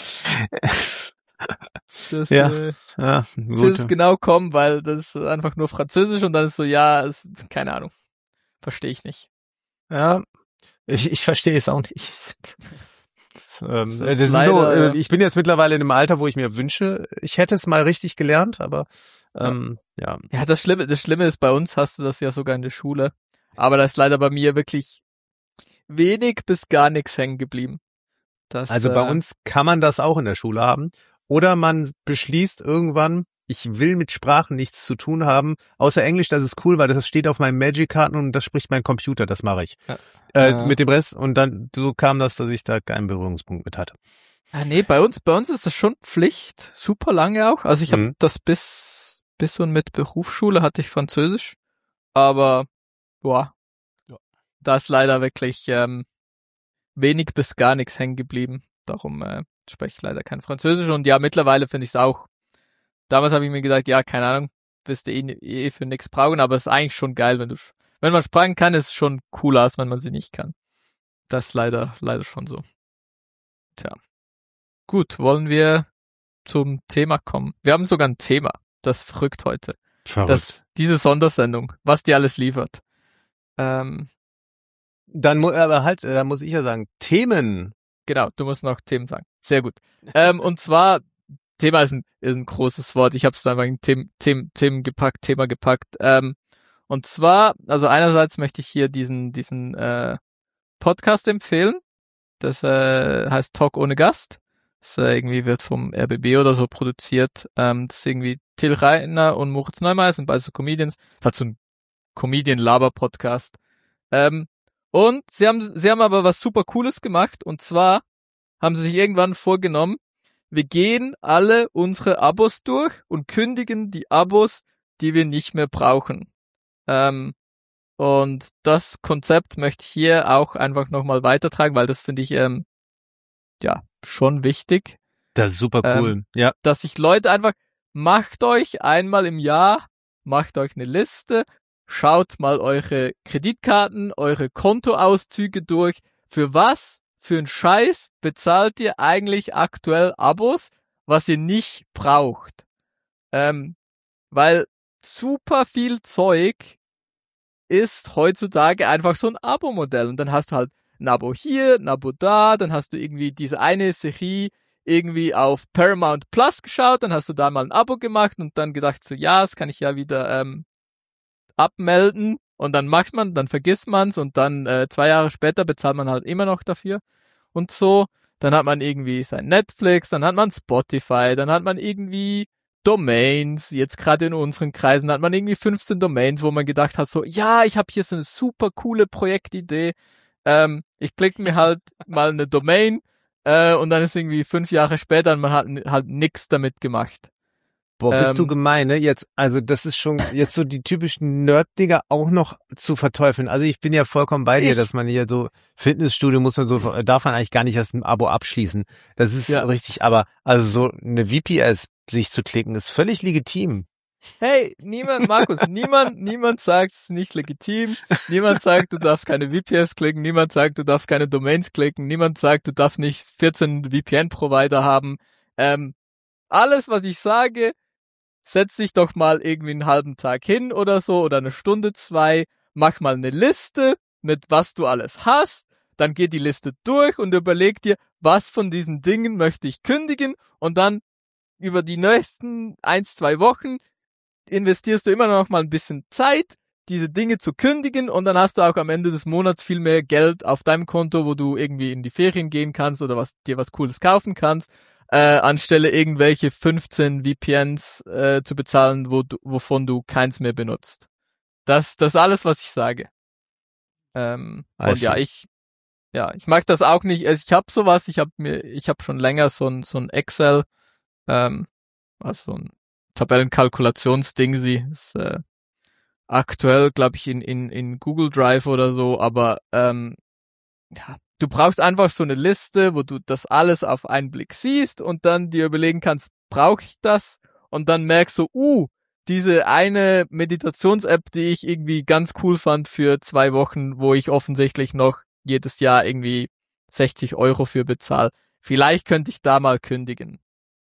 Das wird es genau kommen, weil das ist einfach nur Französisch und dann ist so, keine Ahnung. Verstehe ich nicht. Ja, ich verstehe es auch nicht. Das ist leider, so, ich bin jetzt mittlerweile in einem Alter, wo ich mir wünsche, ich hätte es mal richtig gelernt, aber ja. Ja, das Schlimme ist, bei uns hast du das ja sogar in der Schule, aber da ist leider bei mir wirklich wenig bis gar nichts hängen geblieben. Also bei uns kann man das auch in der Schule haben. Oder man beschließt irgendwann, ich will mit Sprachen nichts zu tun haben, außer Englisch, das ist cool, weil das steht auf meinen Magic-Karten und das spricht mein Computer, das mache ich. Mit dem Rest und dann so kam das, dass ich da keinen Berührungspunkt mit hatte. Ja, nee, bei uns ist das schon Pflicht, super lange auch. Also ich habe das bis und mit Berufsschule hatte ich Französisch, aber da ist leider wirklich wenig bis gar nichts hängen geblieben. Darum spreche ich leider kein Französisch und ja, mittlerweile finde ich es auch. Damals habe ich mir gedacht, ja, keine Ahnung, wirst du eh für nichts brauchen, aber es ist eigentlich schon geil, wenn man Sprachen kann, ist es schon cooler, als wenn man sie nicht kann. Das ist leider schon so. Tja. Gut, wollen wir zum Thema kommen? Wir haben sogar ein Thema, das verrückt heute. Verrückt. Diese Sondersendung, was die alles liefert. Dann muss ich ja sagen, Themen. Genau, du musst noch Themen sagen. Sehr gut. Und zwar, Thema ist ein großes Wort. Ich habe es einfach in Thema gepackt. Und zwar, also einerseits möchte ich hier diesen Podcast empfehlen. Das heißt Talk ohne Gast. Das irgendwie wird vom RBB oder so produziert. Das ist irgendwie Till Reitner und Moritz Neumeier, sind beide so Comedians. Das hat so ein Comedian-Laber-Podcast. Und sie haben aber was super Cooles gemacht, und zwar haben sie sich irgendwann vorgenommen, wir gehen alle unsere Abos durch und kündigen die Abos, die wir nicht mehr brauchen. Und das Konzept möchte ich hier auch einfach nochmal weitertragen, weil das finde ich schon wichtig. Das ist super cool, ja. Dass sich Leute einfach, macht euch einmal im Jahr, macht euch eine Liste, schaut mal eure Kreditkarten, eure Kontoauszüge durch. Für was, für einen Scheiß bezahlt ihr eigentlich aktuell Abos, was ihr nicht braucht? Weil super viel Zeug ist heutzutage einfach so ein Abo-Modell. Und dann hast du halt ein Abo hier, ein Abo da, dann hast du irgendwie diese eine Serie irgendwie auf Paramount Plus geschaut, dann hast du da mal ein Abo gemacht und dann gedacht so, ja, das kann ich ja wieder abmelden, und dann dann vergisst man's und dann 2 Jahre später bezahlt man halt immer noch dafür und so. Dann hat man irgendwie sein Netflix, dann hat man Spotify, dann hat man irgendwie Domains. Jetzt gerade in unseren Kreisen hat man irgendwie 15 Domains, wo man gedacht hat so, ja, ich habe hier so eine super coole Projektidee. Ich klicke mir halt mal eine Domain und dann ist irgendwie 5 Jahre später und man hat halt nix damit gemacht. Boah, bist du gemein, ne? Jetzt, also das ist schon jetzt so die typischen Nerd-Dinger auch noch zu verteufeln. Also ich bin ja vollkommen bei dir, dass man hier so Fitnessstudio darf man eigentlich gar nicht erst ein Abo abschließen. Das ist richtig, aber also so eine VPS sich zu klicken, ist völlig legitim. Hey, niemand sagt, es ist nicht legitim. Niemand sagt, du darfst keine VPS klicken. Niemand sagt, du darfst keine Domains klicken. Niemand sagt, du darfst nicht 14 VPN-Provider haben. Alles, was ich sage, setz dich doch mal irgendwie einen halben Tag hin oder so oder eine Stunde, 2. Mach mal eine Liste mit was du alles hast. Dann geh die Liste durch und überleg dir, was von diesen Dingen möchte ich kündigen, und dann über die nächsten 1-2 Wochen investierst du immer noch mal ein bisschen Zeit, diese Dinge zu kündigen und dann hast du auch am Ende des Monats viel mehr Geld auf deinem Konto, wo du irgendwie in die Ferien gehen kannst oder dir was Cooles kaufen kannst, anstelle irgendwelche 15 VPNs zu bezahlen, wovon du keins mehr benutzt. Das ist alles, was ich sage. Und ich mag das auch nicht. Also ich habe sowas, ich habe schon länger so ein Excel, also so ein Tabellenkalkulationsding, ist aktuell, glaube ich, in Google Drive oder so, aber du brauchst einfach so eine Liste, wo du das alles auf einen Blick siehst und dann dir überlegen kannst, brauche ich das? Und dann merkst du, diese eine Meditations-App, die ich irgendwie ganz cool fand für 2 Wochen, wo ich offensichtlich noch jedes Jahr irgendwie 60 € für bezahle. Vielleicht könnte ich da mal kündigen.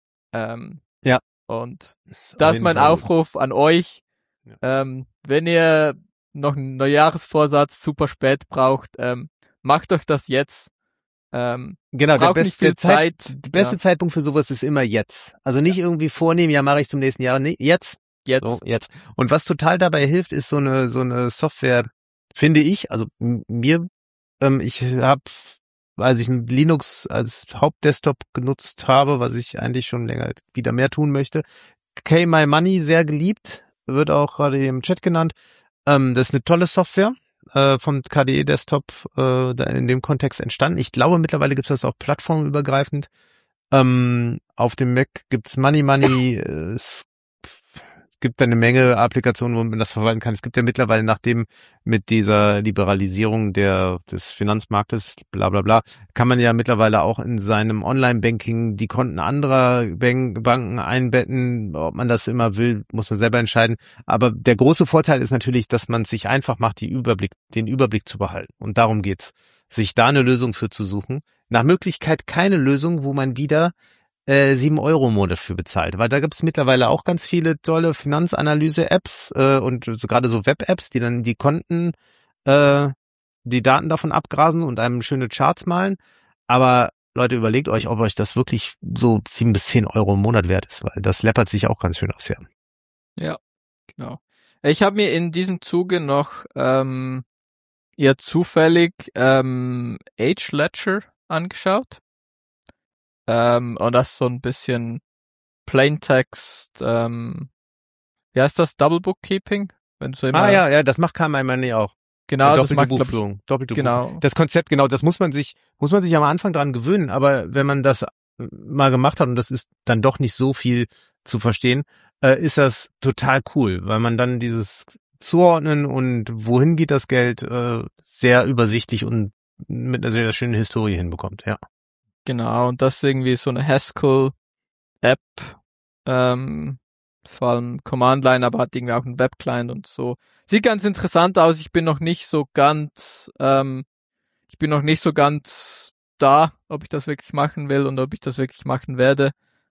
Ja. Und das ist mein Aufruf an euch. Ja. Wenn ihr noch einen Neujahresvorsatz super spät braucht, macht euch das jetzt. Genau, der beste Zeitpunkt für sowas ist immer jetzt. Also nicht irgendwie vornehmen, ja, mache ich zum nächsten Jahr. Nee, jetzt. So, jetzt. Und was total dabei hilft, ist so eine Software, finde ich, also mir, ich habe, als ich Linux als Hauptdesktop genutzt habe, was ich eigentlich schon länger wieder mehr tun möchte, KMyMoney sehr geliebt, wird auch gerade im Chat genannt. Das ist eine tolle Software. Vom KDE Desktop in dem Kontext entstanden. Ich glaube, mittlerweile gibt es das auch plattformübergreifend. Auf dem Mac gibt's Money. Es gibt eine Menge Applikationen, wo man das verwalten kann. Es gibt ja mittlerweile, nachdem mit dieser Liberalisierung des Finanzmarktes, bla bla bla, kann man ja mittlerweile auch in seinem Online-Banking die Konten anderer Banken einbetten. Ob man das immer will, muss man selber entscheiden. Aber der große Vorteil ist natürlich, dass man es sich einfach macht, den Überblick zu behalten. Und darum geht's, sich da eine Lösung für zu suchen. Nach Möglichkeit keine Lösung, wo man wieder 7 € im Monat für bezahlt, weil da gibt es mittlerweile auch ganz viele tolle Finanzanalyse-Apps und so, gerade so Web-Apps, die dann die Konten, die Daten davon abgrasen und einem schöne Charts malen. Aber Leute, überlegt euch, ob euch das wirklich so 7 bis 10 € im Monat wert ist, weil das läppert sich auch ganz schön aus, ja. Ja, genau. Ich habe mir in diesem Zuge noch eher zufällig Age Ledger angeschaut. Und das ist so ein bisschen Plaintext, wie heißt das? Double Bookkeeping? Wenn du so immer ja, das macht KMyMoney auch. Genau, doppelte Buchführung. Doppelte Buchführung. Das Konzept, genau, das muss man sich am Anfang dran gewöhnen, aber wenn man das mal gemacht hat und das ist dann doch nicht so viel zu verstehen, ist das total cool, weil man dann dieses Zuordnen und wohin geht das Geld sehr übersichtlich und mit einer sehr schönen Historie hinbekommt, ja. Genau, und das ist irgendwie so eine Haskell-App, vor allem Command-Line, aber hat irgendwie auch einen Web-Client und so. Sieht ganz interessant aus, ich bin noch nicht so ganz da, ob ich das wirklich machen will und ob ich das wirklich machen werde.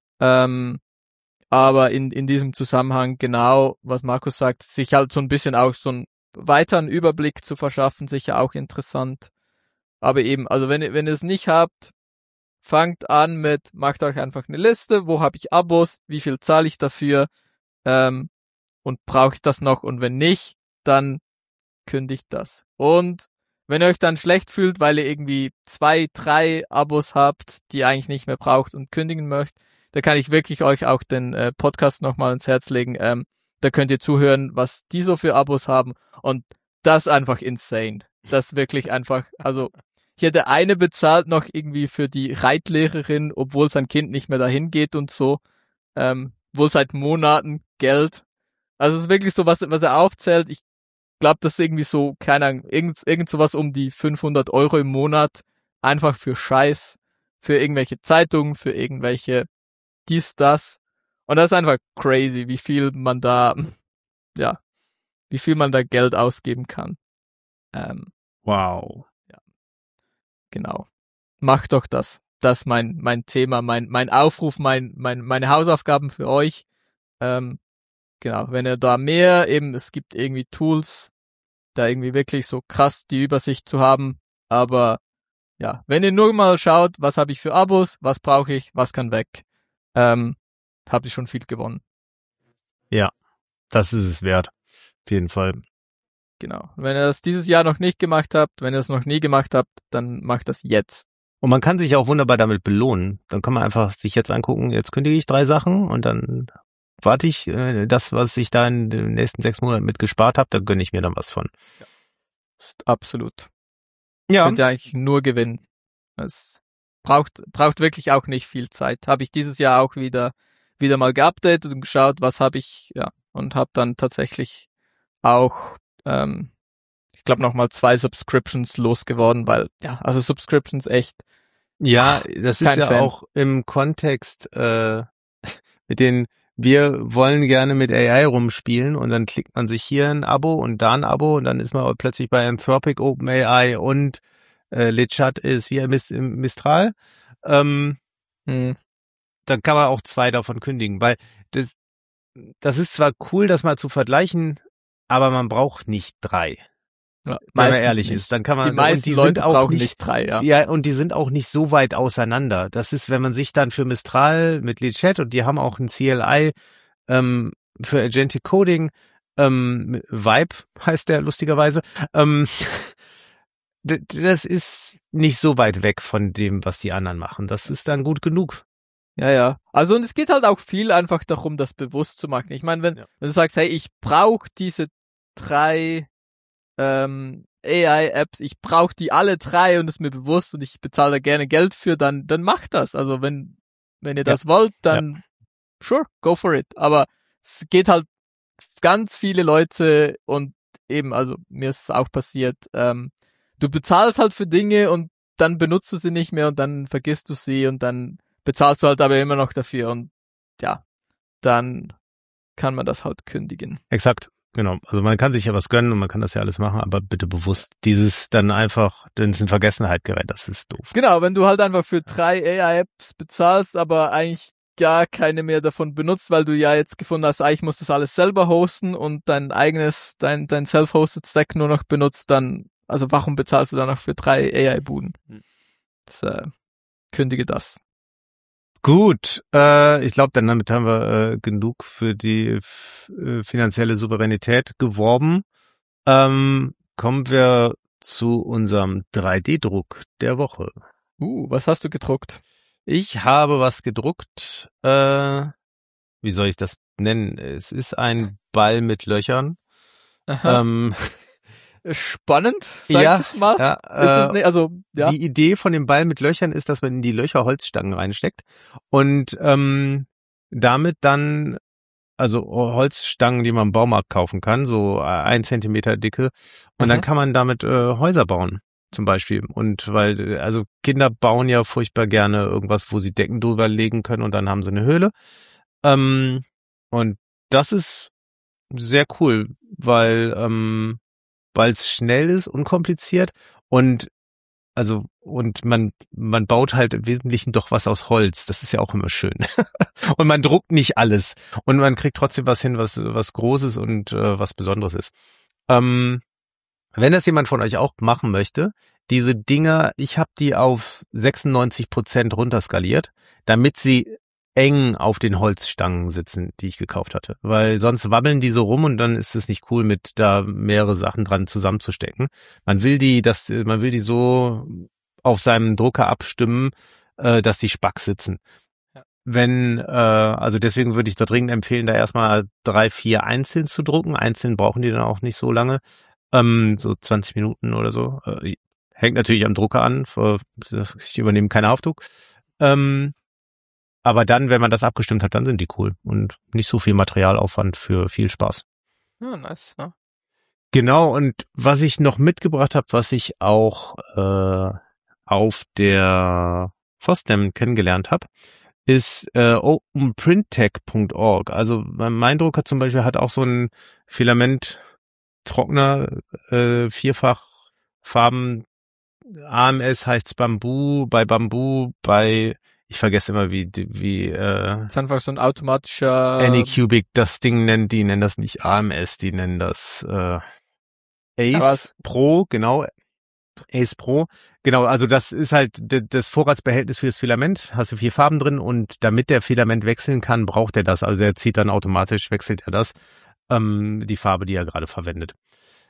Aber in diesem Zusammenhang genau, was Markus sagt, sich halt so ein bisschen auch so einen weiteren Überblick zu verschaffen, sicher auch interessant. Aber eben, also wenn ihr es nicht habt, fangt an macht euch einfach eine Liste, wo habe ich Abos, wie viel zahle ich dafür, und brauche ich das noch, und wenn nicht, dann kündigt das. Und wenn ihr euch dann schlecht fühlt, weil ihr irgendwie 2, 3 Abos habt, die ihr eigentlich nicht mehr braucht und kündigen möchtet, da kann ich wirklich euch auch den Podcast nochmal ins Herz legen. Da könnt ihr zuhören, was die so für Abos haben, und das ist einfach insane. Das ist wirklich einfach, also ich hätte eine bezahlt noch irgendwie für die Reitlehrerin, obwohl sein Kind nicht mehr dahin geht und so. Wohl seit Monaten Geld. Also es ist wirklich so, was er aufzählt. Ich glaube, das ist irgendwie so, keine Ahnung, irgend sowas um die 500 € im Monat. Einfach für Scheiß. Für irgendwelche Zeitungen, für irgendwelche das. Und das ist einfach crazy, wie viel man da Geld ausgeben kann. Wow. Genau. Macht doch das. Das ist mein Thema, mein Aufruf, meine Hausaufgaben für euch. Genau. Wenn ihr da es gibt irgendwie Tools, da irgendwie wirklich so krass die Übersicht zu haben. Aber ja, wenn ihr nur mal schaut, was habe ich für Abos, was brauche ich, was kann weg, habt ihr schon viel gewonnen. Ja, das ist es wert. Auf jeden Fall. Genau. Und wenn ihr das dieses Jahr noch nicht gemacht habt, wenn ihr es noch nie gemacht habt, dann macht das jetzt. Und man kann sich auch wunderbar damit belohnen. Dann kann man einfach sich jetzt angucken, jetzt kündige ich 3 Sachen und dann warte ich, das, was ich da in den nächsten 6 Monaten mit gespart habe, da gönne ich mir dann was von. Ja. Ist absolut. Ja. Könnt ihr eigentlich nur gewinnen. Es braucht wirklich auch nicht viel Zeit. Habe ich dieses Jahr auch wieder mal geupdatet und geschaut, was habe ich, ja, und habe dann tatsächlich auch, ich glaube nochmal 2 Subscriptions losgeworden, weil, ja, also Subscriptions echt. Ja, das ist ja Fan. auch im Kontext mit den, wir wollen gerne mit AI rumspielen und dann klickt man sich hier ein Abo und da ein Abo und dann ist man plötzlich bei Anthropic, OpenAI und Lechat ist wie Mistral. Dann kann man auch 2 davon kündigen, weil das ist zwar cool, das mal zu vergleichen, aber man braucht nicht 3. Ja, wenn man ehrlich ist, dann kann man, die meisten und die Leute sind auch brauchen nicht 3, ja. Ja, und die sind auch nicht so weit auseinander. Das ist, wenn man sich dann für Mistral mit Lechat und die haben auch ein CLI für Agentic Coding, Vibe heißt der lustigerweise, das ist nicht so weit weg von dem, was die anderen machen. Das ist dann gut genug. Ja. Also und es geht halt auch viel einfach darum, das bewusst zu machen. Ich meine, wenn du sagst, hey, ich brauche diese 3 AI-Apps, ich brauche die alle 3 und ist mir bewusst und ich bezahle da gerne Geld für, dann macht das. Also wenn ihr das wollt, dann sure, go for it. Aber es geht halt ganz viele Leute und eben, also mir ist es auch passiert, du bezahlst halt für Dinge und dann benutzt du sie nicht mehr und dann vergisst du sie und dann bezahlst du halt aber immer noch dafür und ja, dann kann man das halt kündigen. Exakt. Genau, also man kann sich ja was gönnen und man kann das ja alles machen, aber bitte bewusst dieses dann einfach, wenn es in Vergessenheit gerät, das ist doof. Genau, wenn du halt einfach für 3 AI-Apps bezahlst, aber eigentlich gar keine mehr davon benutzt, weil du ja jetzt gefunden hast, ich muss das alles selber hosten und dein self-hosted Stack nur noch benutzt, dann, also warum bezahlst du dann noch für 3 AI-Buden? Kündige das. Gut, ich glaube, damit haben wir genug für die finanzielle Souveränität geworben. Kommen wir zu unserem 3D-Druck der Woche. Was hast du gedruckt? Ich habe was gedruckt. Wie soll ich das nennen? Es ist ein Ball mit Löchern. Spannend, sag ich jetzt mal. Ja, Die Idee von dem Ball mit Löchern ist, dass man in die Löcher Holzstangen reinsteckt und damit dann, also Holzstangen, die man im Baumarkt kaufen kann, so 1 Zentimeter dicke, und dann kann man damit Häuser bauen, zum Beispiel. Und weil, also Kinder bauen ja furchtbar gerne irgendwas, wo sie Decken drüber legen können und dann haben sie eine Höhle. Und das ist sehr cool, weil es schnell ist, unkompliziert und man baut halt im Wesentlichen doch was aus Holz. Das ist ja auch immer schön. Und man druckt nicht alles. Und man kriegt trotzdem was hin, was Großes und was Besonderes ist. Wenn das jemand von euch auch machen möchte, diese Dinger, ich habe die auf 96% runterskaliert, damit sie eng auf den Holzstangen sitzen, die ich gekauft hatte. Weil sonst wabbeln die so rum und dann ist es nicht cool, mit da mehrere Sachen dran zusammenzustecken. Man will die so auf seinem Drucker abstimmen, dass die spack sitzen. Ja. Also deswegen würde ich da dringend empfehlen, da erstmal 3, 4 einzeln zu drucken. Einzeln brauchen die dann auch nicht so lange. So 20 Minuten oder so. Hängt natürlich am Drucker an. Ich übernehme keine Haftung. Aber dann, wenn man das abgestimmt hat, dann sind die cool und nicht so viel Materialaufwand für viel Spaß. Ja, nice. Ja. Genau, und was ich noch mitgebracht habe, was ich auch auf der FOSDEM kennengelernt habe, ist openprinttech.org. Also mein Drucker zum Beispiel hat auch so einen Filamenttrockner, 4-fach Farben. AMS heißt's Bamboo, ich vergesse immer, wie das ist einfach so ein automatischer Anycubic das Ding nennen, die nennen das nicht AMS, die nennen das Ace Pro, genau. Ace Pro. Genau, also das ist halt das Vorratsbehältnis für das Filament, hast du 4 Farben drin und damit der Filament wechseln kann, braucht er das. Also er zieht dann automatisch, wechselt er das, die Farbe, die er gerade verwendet.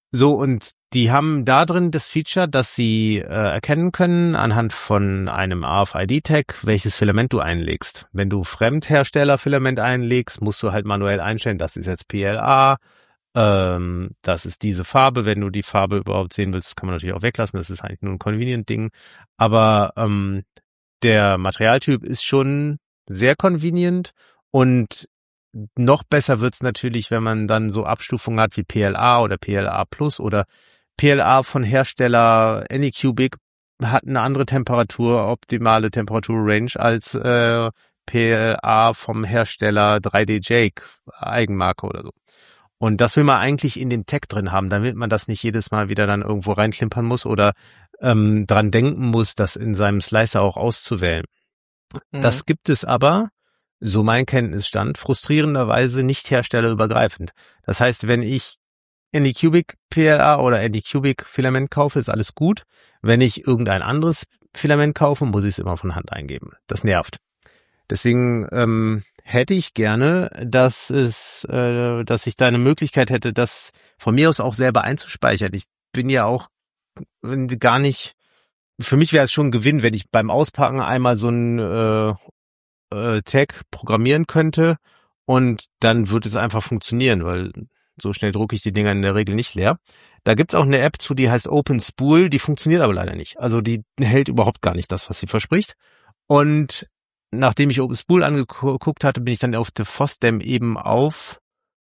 So, und die haben da drin das Feature, dass sie erkennen können anhand von einem RFID-Tag, welches Filament du einlegst. Wenn du Fremdherstellerfilament einlegst, musst du halt manuell einstellen, das ist jetzt PLA, das ist diese Farbe. Wenn du die Farbe überhaupt sehen willst, kann man natürlich auch weglassen, das ist eigentlich nur ein Convenient-Ding. Aber der Materialtyp ist schon sehr convenient und noch besser wird's natürlich, wenn man dann so Abstufungen hat wie PLA oder PLA Plus oder PLA von Hersteller Anycubic hat eine andere optimale Temperaturrange als PLA vom Hersteller 3D Jake, Eigenmarke oder so. Und das will man eigentlich in dem Tag drin haben, damit man das nicht jedes Mal wieder dann irgendwo reinklimpern muss oder dran denken muss, das in seinem Slicer auch auszuwählen. Das gibt es aber, so mein Kenntnisstand, frustrierenderweise nicht herstellerübergreifend. Das heißt, wenn ich Anycubic PLA oder Anycubic Filament kaufe, ist alles gut. Wenn ich irgendein anderes Filament kaufe, muss ich es immer von Hand eingeben. Das nervt. Deswegen hätte ich gerne, dass ich da eine Möglichkeit hätte, das von mir aus auch selber einzuspeichern. Ich bin ja auch gar nicht, für mich wäre es schon ein Gewinn, wenn ich beim Auspacken einmal so ein Tag programmieren könnte und dann wird es einfach funktionieren, weil so schnell drucke ich die Dinger in der Regel nicht leer. Da gibt's auch eine App zu, die heißt OpenSpool, die funktioniert aber leider nicht. Also die hält überhaupt gar nicht das, was sie verspricht. Und nachdem ich OpenSpool angeguckt hatte, bin ich dann auf der FOSDEM eben auf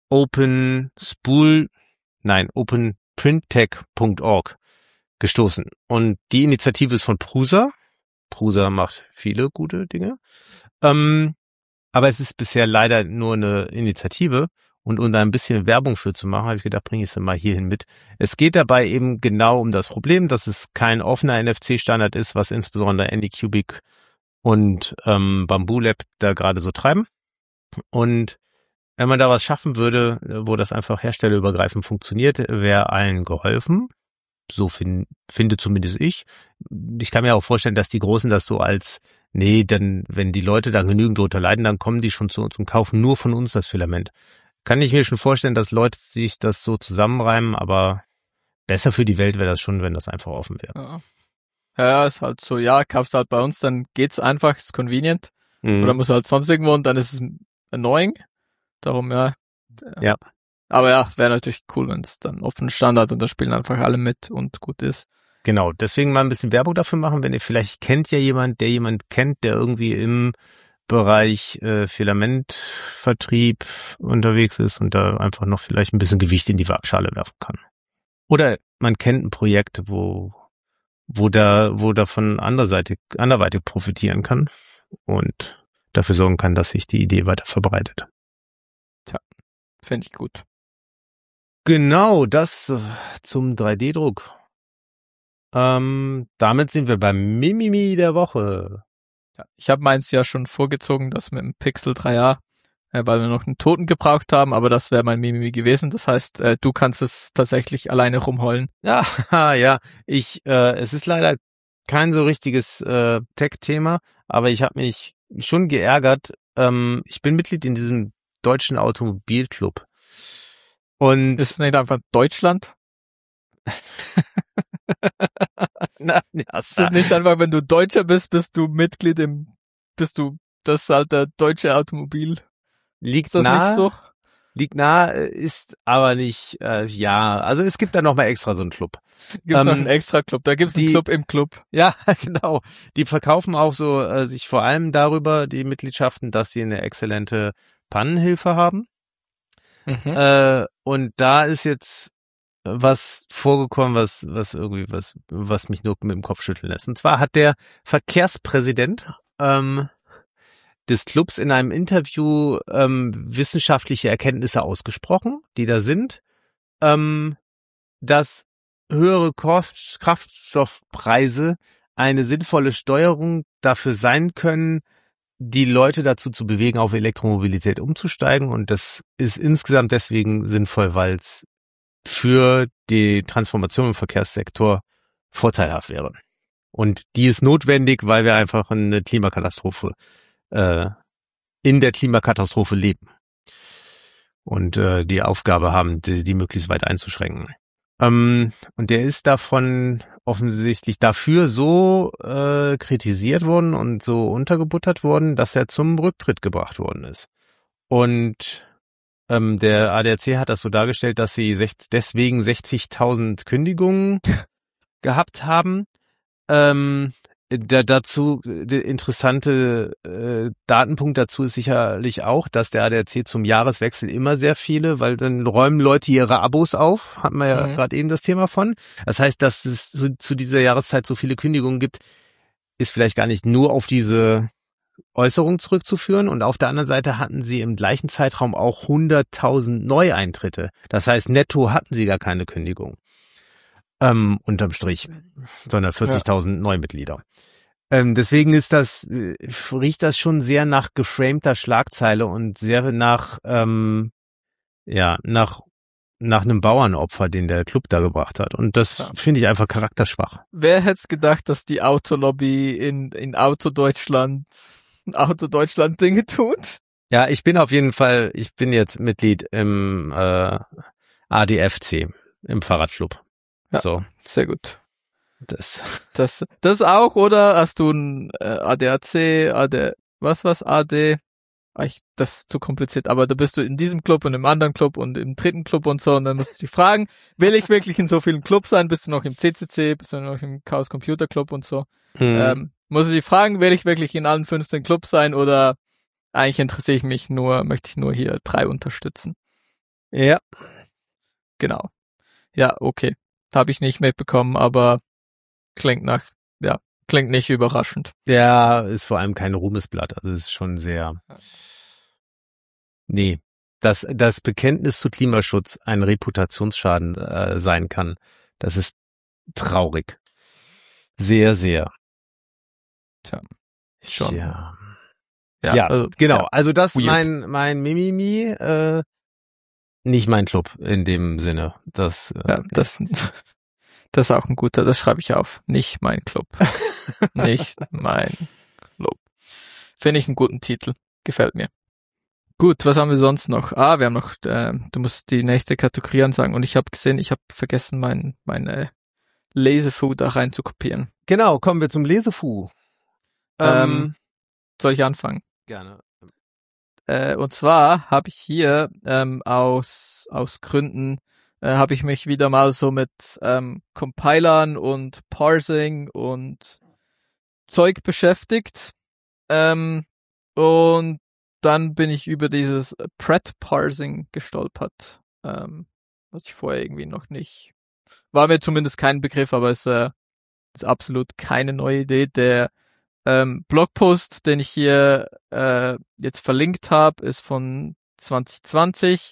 openprinttech.org gestoßen. Und die Initiative ist von Prusa. Prusa macht viele gute Dinge. Aber es ist bisher leider nur eine Initiative und um da ein bisschen Werbung für zu machen, habe ich gedacht, bringe ich es mal hierhin mit. Es geht dabei eben genau um das Problem, dass es kein offener NFC-Standard ist, was insbesondere Anycubic und Bamboo Lab da gerade so treiben. Und wenn man da was schaffen würde, wo das einfach herstellerübergreifend funktioniert, wäre allen geholfen. So finde zumindest ich. Ich kann mir auch vorstellen, dass die Großen das so als, nee, dann, wenn die Leute da genügend drunter leiden, dann kommen die schon zu uns und kaufen nur von uns das Filament. Kann ich mir schon vorstellen, dass Leute sich das so zusammenreimen, aber besser für die Welt wäre das schon, wenn das einfach offen wäre. Ja, ist halt so, ja, kaufst du halt bei uns, dann geht's einfach, ist convenient. Oder musst du halt sonst irgendwo und dann ist es annoying. Darum, ja. Ja. Aber ja, wäre natürlich cool, wenn es dann offen Standard und da spielen einfach alle mit und gut ist. Genau, deswegen mal ein bisschen Werbung dafür machen, wenn ihr vielleicht kennt ja jemand, der kennt, der irgendwie im Bereich Filamentvertrieb unterwegs ist und da einfach noch vielleicht ein bisschen Gewicht in die Waagschale werfen kann. Oder man kennt ein Projekt, wo davon anderweitig profitieren kann und dafür sorgen kann, dass sich die Idee weiter verbreitet. Tja, finde ich gut. Genau, das zum 3D-Druck. Damit sind wir beim Mimimi der Woche. Ja, ich habe meins ja schon vorgezogen, das mit dem Pixel 3a, weil wir noch einen Toten gebraucht haben, aber das wäre mein Mimimi gewesen. Das heißt, du kannst es tatsächlich alleine rumheulen. Ja, ja, es ist leider kein so richtiges Tech-Thema, aber ich habe mich schon geärgert. Ich bin Mitglied in diesem deutschen Automobilclub. Und ist es nicht einfach Deutschland? Na, ja, ist es nicht einfach, wenn du Deutscher bist, bist du Mitglied das ist halt der deutsche Automobil. Liegt ist das nah, nicht so? Liegt nah, ist aber nicht, ja, also es gibt da nochmal extra so einen Club. Gibt's noch einen extra Club, da gibt's einen Club im Club. Ja, genau. Die verkaufen auch so sich vor allem darüber, die Mitgliedschaften, dass sie eine exzellente Pannenhilfe haben. Und da ist jetzt was vorgekommen, was mich nur mit dem Kopf schütteln lässt. Und zwar hat der Verkehrspräsident des Clubs in einem Interview wissenschaftliche Erkenntnisse ausgesprochen, die da sind, dass höhere Kraftstoffpreise eine sinnvolle Steuerung dafür sein können, die Leute dazu zu bewegen, auf Elektromobilität umzusteigen. Und das ist insgesamt deswegen sinnvoll, weil es für die Transformation im Verkehrssektor vorteilhaft wäre. Und die ist notwendig, weil wir einfach eine Klimakatastrophe in der Klimakatastrophe leben und die Aufgabe haben, die möglichst weit einzuschränken. Und der ist davon offensichtlich dafür so kritisiert worden und so untergebuttert worden, dass er zum Rücktritt gebracht worden ist. Und der ADAC hat das so dargestellt, dass sie deswegen 60.000 Kündigungen gehabt haben. Dazu, der interessante Datenpunkt dazu ist sicherlich auch, dass der ADAC zum Jahreswechsel immer sehr viele, weil dann räumen Leute ihre Abos auf, hatten wir ja gerade eben das Thema von. Das heißt, dass es zu dieser Jahreszeit so viele Kündigungen gibt, ist vielleicht gar nicht nur auf diese Äußerung zurückzuführen. Und auf der anderen Seite hatten sie im gleichen Zeitraum auch 100.000 Neueintritte. Das heißt, netto hatten sie gar keine Kündigung. Unterm Strich, sondern 40.000 Neumitglieder. Deswegen ist riecht das schon sehr nach geframter Schlagzeile und sehr nach einem Bauernopfer, den der Club da gebracht hat. Und das finde ich einfach charakterschwach. Wer hätte es gedacht, dass die Autolobby in Autodeutschland Dinge tut? Ja, ich bin jetzt Mitglied im ADFC, im Fahrradclub. Ja, so. Sehr gut. Das auch, oder hast du ein ADAC, AD? Das ist zu kompliziert, aber da bist du in diesem Club und im anderen Club und im dritten Club und so, und dann musst du dich fragen, will ich wirklich in so vielen Clubs sein? Bist du noch im CCC? Bist du noch im Chaos Computer Club und so? Muss ich dich fragen, will ich wirklich in allen 15 Clubs sein, oder eigentlich möchte ich nur hier 3 unterstützen? Ja. Genau. Ja, okay. Habe ich nicht mitbekommen, aber klingt nicht überraschend. Der ist vor allem kein Ruhmesblatt, also es ist schon sehr, das Bekenntnis zu Klimaschutz ein Reputationsschaden sein kann, das ist traurig. Sehr, sehr. Tja, schon. Ja, also, genau. Ja, also das weird. mein Mimimi, nicht mein Club in dem Sinne. Das ist auch ein guter, das schreibe ich auf. Nicht mein Club. Nicht mein Club. Finde ich einen guten Titel. Gefällt mir. Gut, was haben wir sonst noch? Wir haben noch, du musst die nächste Kategorie ansagen, und ich habe gesehen, ich habe vergessen, meine Lesefu da rein zu kopieren. Genau, kommen wir zum Lesefu. Soll ich anfangen? Gerne. Und zwar habe ich hier aus Gründen habe ich mich wieder mal so mit Compilern und Parsing und Zeug beschäftigt. Und dann bin ich über dieses Pret-Parsing gestolpert, was ich vorher irgendwie noch nicht, war mir zumindest kein Begriff, aber es ist absolut keine neue Idee. Der Blogpost, den ich hier jetzt verlinkt habe, ist von 2020,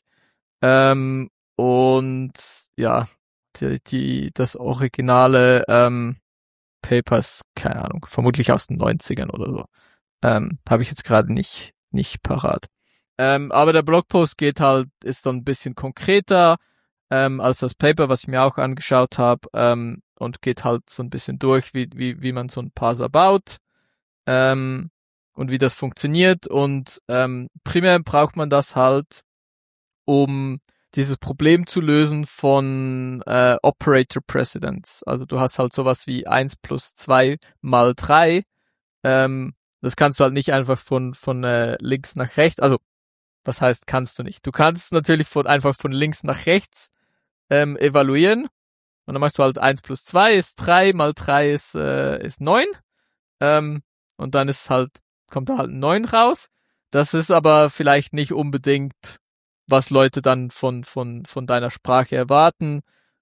und ja, das originale Paper ist, keine Ahnung, vermutlich aus den 90ern oder so. Habe ich jetzt gerade nicht parat. Aber der Blogpost ist dann ein bisschen konkreter als das Paper, was ich mir auch angeschaut habe, und geht halt so ein bisschen durch, wie man so einen Parser baut, und wie das funktioniert. Und primär braucht man das halt, um dieses Problem zu lösen von Operator Precedence. Also du hast halt sowas wie 1 plus 2 mal 3. Das kannst du halt nicht einfach von links nach rechts, also was heißt kannst du nicht? Du kannst natürlich einfach von links nach rechts evaluieren, und dann machst du halt 1 plus 2 ist 3, mal 3 ist 9, und dann kommt da halt ein 9 raus. Das ist aber vielleicht nicht unbedingt, was Leute dann von deiner Sprache erwarten,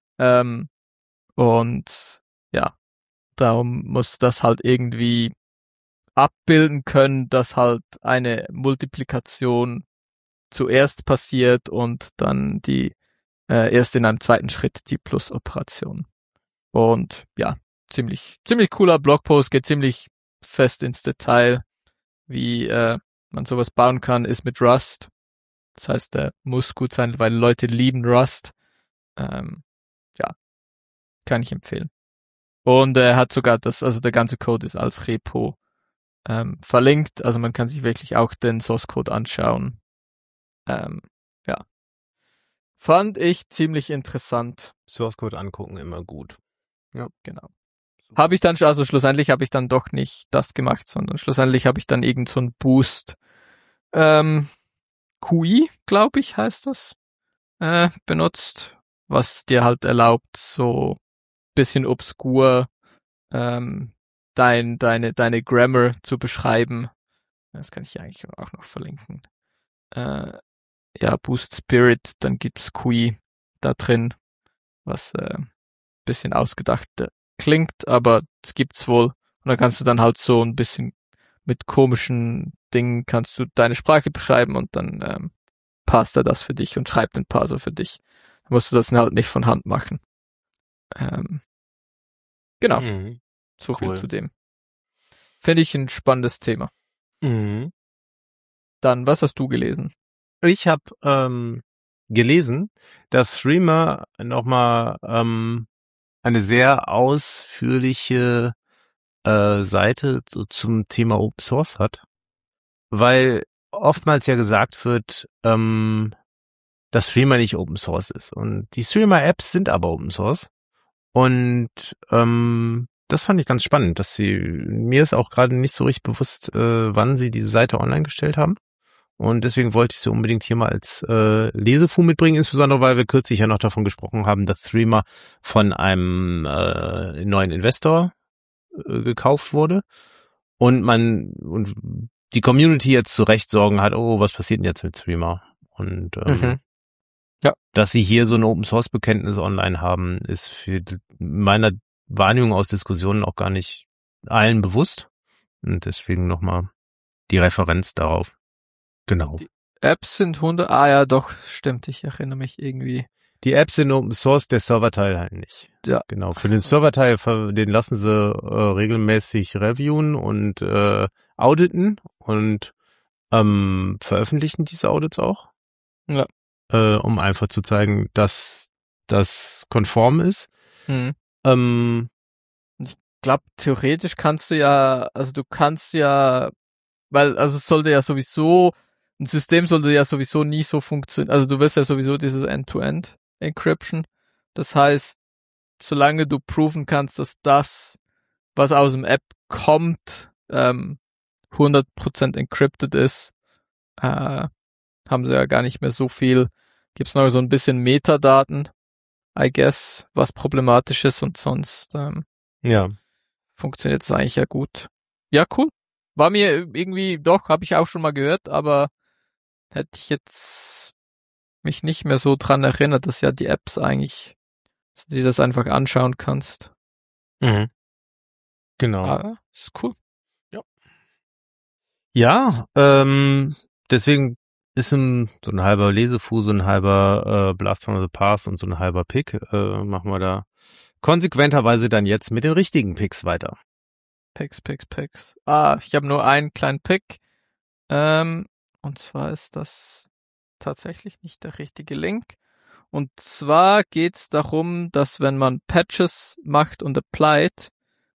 und ja, darum musst du das halt irgendwie abbilden können, dass halt eine Multiplikation zuerst passiert und dann erst in einem zweiten Schritt die Plus-Operation. Und ja, ziemlich cooler Blogpost, geht ziemlich fest ins Detail, wie man sowas bauen kann, ist mit Rust. Das heißt, der muss gut sein, weil Leute lieben Rust. Ja, kann ich empfehlen. Und er hat sogar also der ganze Code ist als Repo verlinkt, also man kann sich wirklich auch den Source Code anschauen. Ja. Fand ich ziemlich interessant. Source Code angucken, immer gut. Genau. Schlussendlich habe ich dann doch nicht das gemacht, sondern schlussendlich habe ich dann irgend so ein Boost, QI, glaube ich, heißt das, benutzt, was dir halt erlaubt, so bisschen obskur, deine Grammar zu beschreiben. Das kann ich hier eigentlich auch noch verlinken. Ja, Boost Spirit, dann gibt's QI da drin, was bisschen ausgedacht klingt, aber es gibt's wohl. Und dann kannst du dann halt so ein bisschen mit komischen Dingen kannst du deine Sprache beschreiben und dann parst er das für dich und schreibt den Parser für dich. Dann musst du das halt nicht von Hand machen. Genau. So Cool. viel zu dem. Finde ich ein spannendes Thema. Mhm. Dann, was hast du gelesen? Ich habe gelesen, dass Threema nochmal eine sehr ausführliche Seite so zum Thema Open Source hat, weil oftmals ja gesagt wird, dass Threema nicht Open Source ist. Und die Threema-Apps sind aber Open Source. Und das fand ich ganz spannend, dass mir ist auch gerade nicht so richtig bewusst, wann sie diese Seite online gestellt haben. Und deswegen wollte ich sie unbedingt hier mal als Lesefu mitbringen, insbesondere weil wir kürzlich ja noch davon gesprochen haben, dass Threema von einem neuen Investor gekauft wurde und die Community jetzt zu Recht Sorgen hat, oh, was passiert denn jetzt mit Threema? Und Ja. dass sie hier so ein Open-Source-Bekenntnis online haben, ist für meiner Wahrnehmung aus Diskussionen auch gar nicht allen bewusst. Und deswegen nochmal die Referenz darauf. Genau. Die Apps sind 100, ja doch, stimmt, ich erinnere mich irgendwie. Die Apps sind Open Source, der Serverteil halt nicht. Ja. Genau. Für den Serverteil, den lassen sie regelmäßig reviewen und auditen und veröffentlichen diese Audits auch. Ja. Um einfach zu zeigen, dass das konform ist. Ich glaube, theoretisch kannst du ja, weil, also es sollte ja sowieso, ein System sollte ja sowieso nie so funktionieren, also du wirst ja sowieso dieses End-to-End-Encryption. Das heißt, solange du proven kannst, dass das, was aus dem App kommt, 100% encrypted ist, haben sie ja gar nicht mehr so viel. Gibt's noch so ein bisschen Metadaten, I guess, was problematisch ist und sonst ja. funktioniert es eigentlich ja gut. Ja, cool. War mir irgendwie, doch, habe ich auch schon mal gehört, aber hätte ich jetzt mich nicht mehr so dran erinnert, dass ja die Apps eigentlich, dass du dir das einfach anschauen kannst. Mhm. Genau. Ah, ist cool. Ja, deswegen ist so ein halber Lesefu, so ein halber Blast from the Past und so ein halber Pick. Machen wir da konsequenterweise dann jetzt mit den richtigen Picks weiter. Picks. Ich habe nur einen kleinen Pick. Und zwar ist das tatsächlich nicht der richtige Link. Und zwar geht's darum, dass wenn man Patches macht und applied,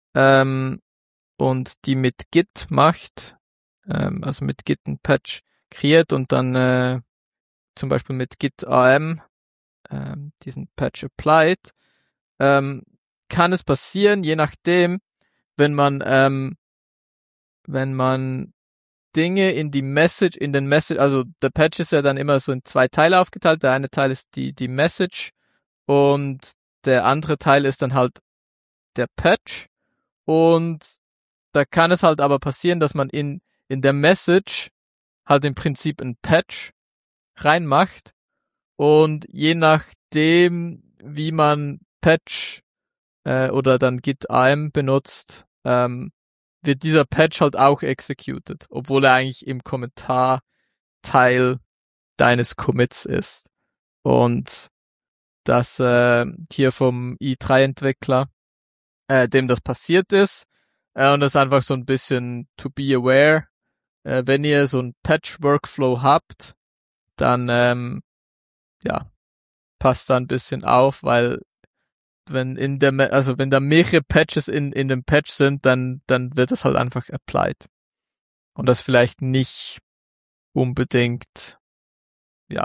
und die mit Git macht, also mit Git ein Patch kreiert und dann zum Beispiel mit Git AM diesen Patch applied, kann es passieren, je nachdem, wenn man Dinge in den Message, also der Patch ist ja dann immer so in zwei Teile aufgeteilt. Der eine Teil ist die Message und der andere Teil ist dann halt der Patch. Und da kann es halt aber passieren, dass man in der Message halt im Prinzip ein Patch reinmacht und je nachdem, wie man Patch oder dann Git AM benutzt, wird dieser Patch halt auch executed, obwohl er eigentlich im Kommentarteil deines Commits ist. Und das hier vom i3-Entwickler, dem das passiert ist, und das ist einfach so ein bisschen to be aware, wenn ihr so ein Patch-Workflow habt, dann passt da ein bisschen auf, weil wenn da mehrere Patches in dem Patch sind, dann wird das halt einfach applied. Und das vielleicht nicht unbedingt,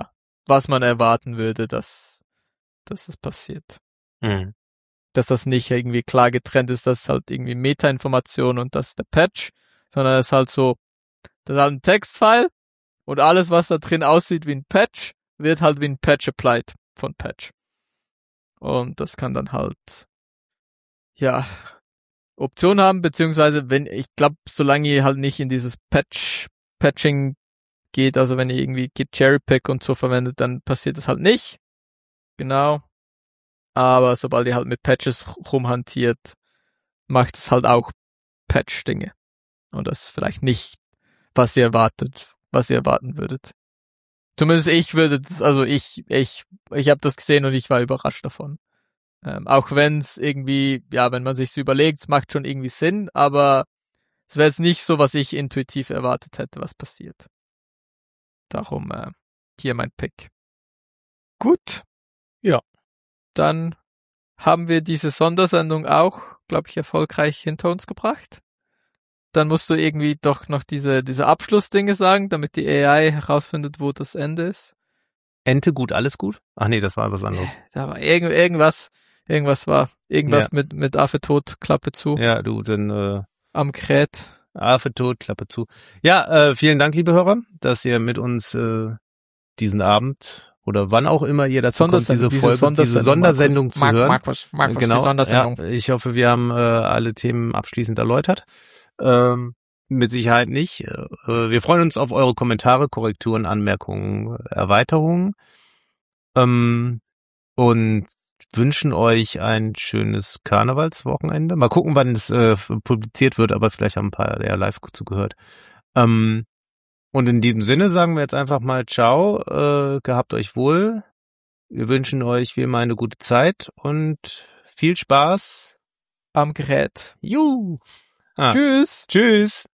was man erwarten würde, dass es passiert. Mhm. Dass das nicht irgendwie klar getrennt ist, das ist halt irgendwie Meta-Information und das ist der Patch, sondern es ist halt so, das ist halt ein Textfile und alles, was da drin aussieht wie ein Patch, wird halt wie ein Patch applied von Patch. Und das kann dann halt, ja, Option haben, beziehungsweise wenn, ich glaube, solange ihr halt nicht in dieses Patching geht, also wenn ihr irgendwie Git Cherrypick und so verwendet, dann passiert das halt nicht. Genau. Aber sobald ihr halt mit Patches rumhantiert, macht es halt auch Patch-Dinge. Und das ist vielleicht nicht, was ihr erwarten würdet. Zumindest ich würde das, also ich habe das gesehen und ich war überrascht davon. Auch wenn es irgendwie, ja, wenn man sich's überlegt, es macht schon irgendwie Sinn, aber es wäre jetzt nicht so, was ich intuitiv erwartet hätte, was passiert. Darum hier mein Pick. Gut. Ja. Dann haben wir diese Sondersendung auch, glaube ich, erfolgreich hinter uns gebracht. Dann musst du irgendwie doch noch diese Abschlussdinge sagen, damit die AI herausfindet, wo das Ende ist. Ente gut, alles gut? Ach nee, das war was anderes. Da war irgendwas mit Affe tot, Klappe zu. Ja, du, dann am Gerät. Affe tot, Klappe zu. Ja, vielen Dank, liebe Hörer, dass ihr mit uns diesen Abend oder wann auch immer ihr dazu kommt, diese Sondersendung zu hören. Markus, genau, die Sondersendung. Ja, ich hoffe, wir haben alle Themen abschließend erläutert. Mit Sicherheit nicht. Wir freuen uns auf eure Kommentare, Korrekturen, Anmerkungen, Erweiterungen und wünschen euch ein schönes Karnevalswochenende. Mal gucken, wann es publiziert wird, aber vielleicht haben ein paar ja live zugehört. Und in diesem Sinne sagen wir jetzt einfach mal Ciao, gehabt euch wohl. Wir wünschen euch wie immer eine gute Zeit und viel Spaß am Gerät. Juhu. Tschüss. Tschüss.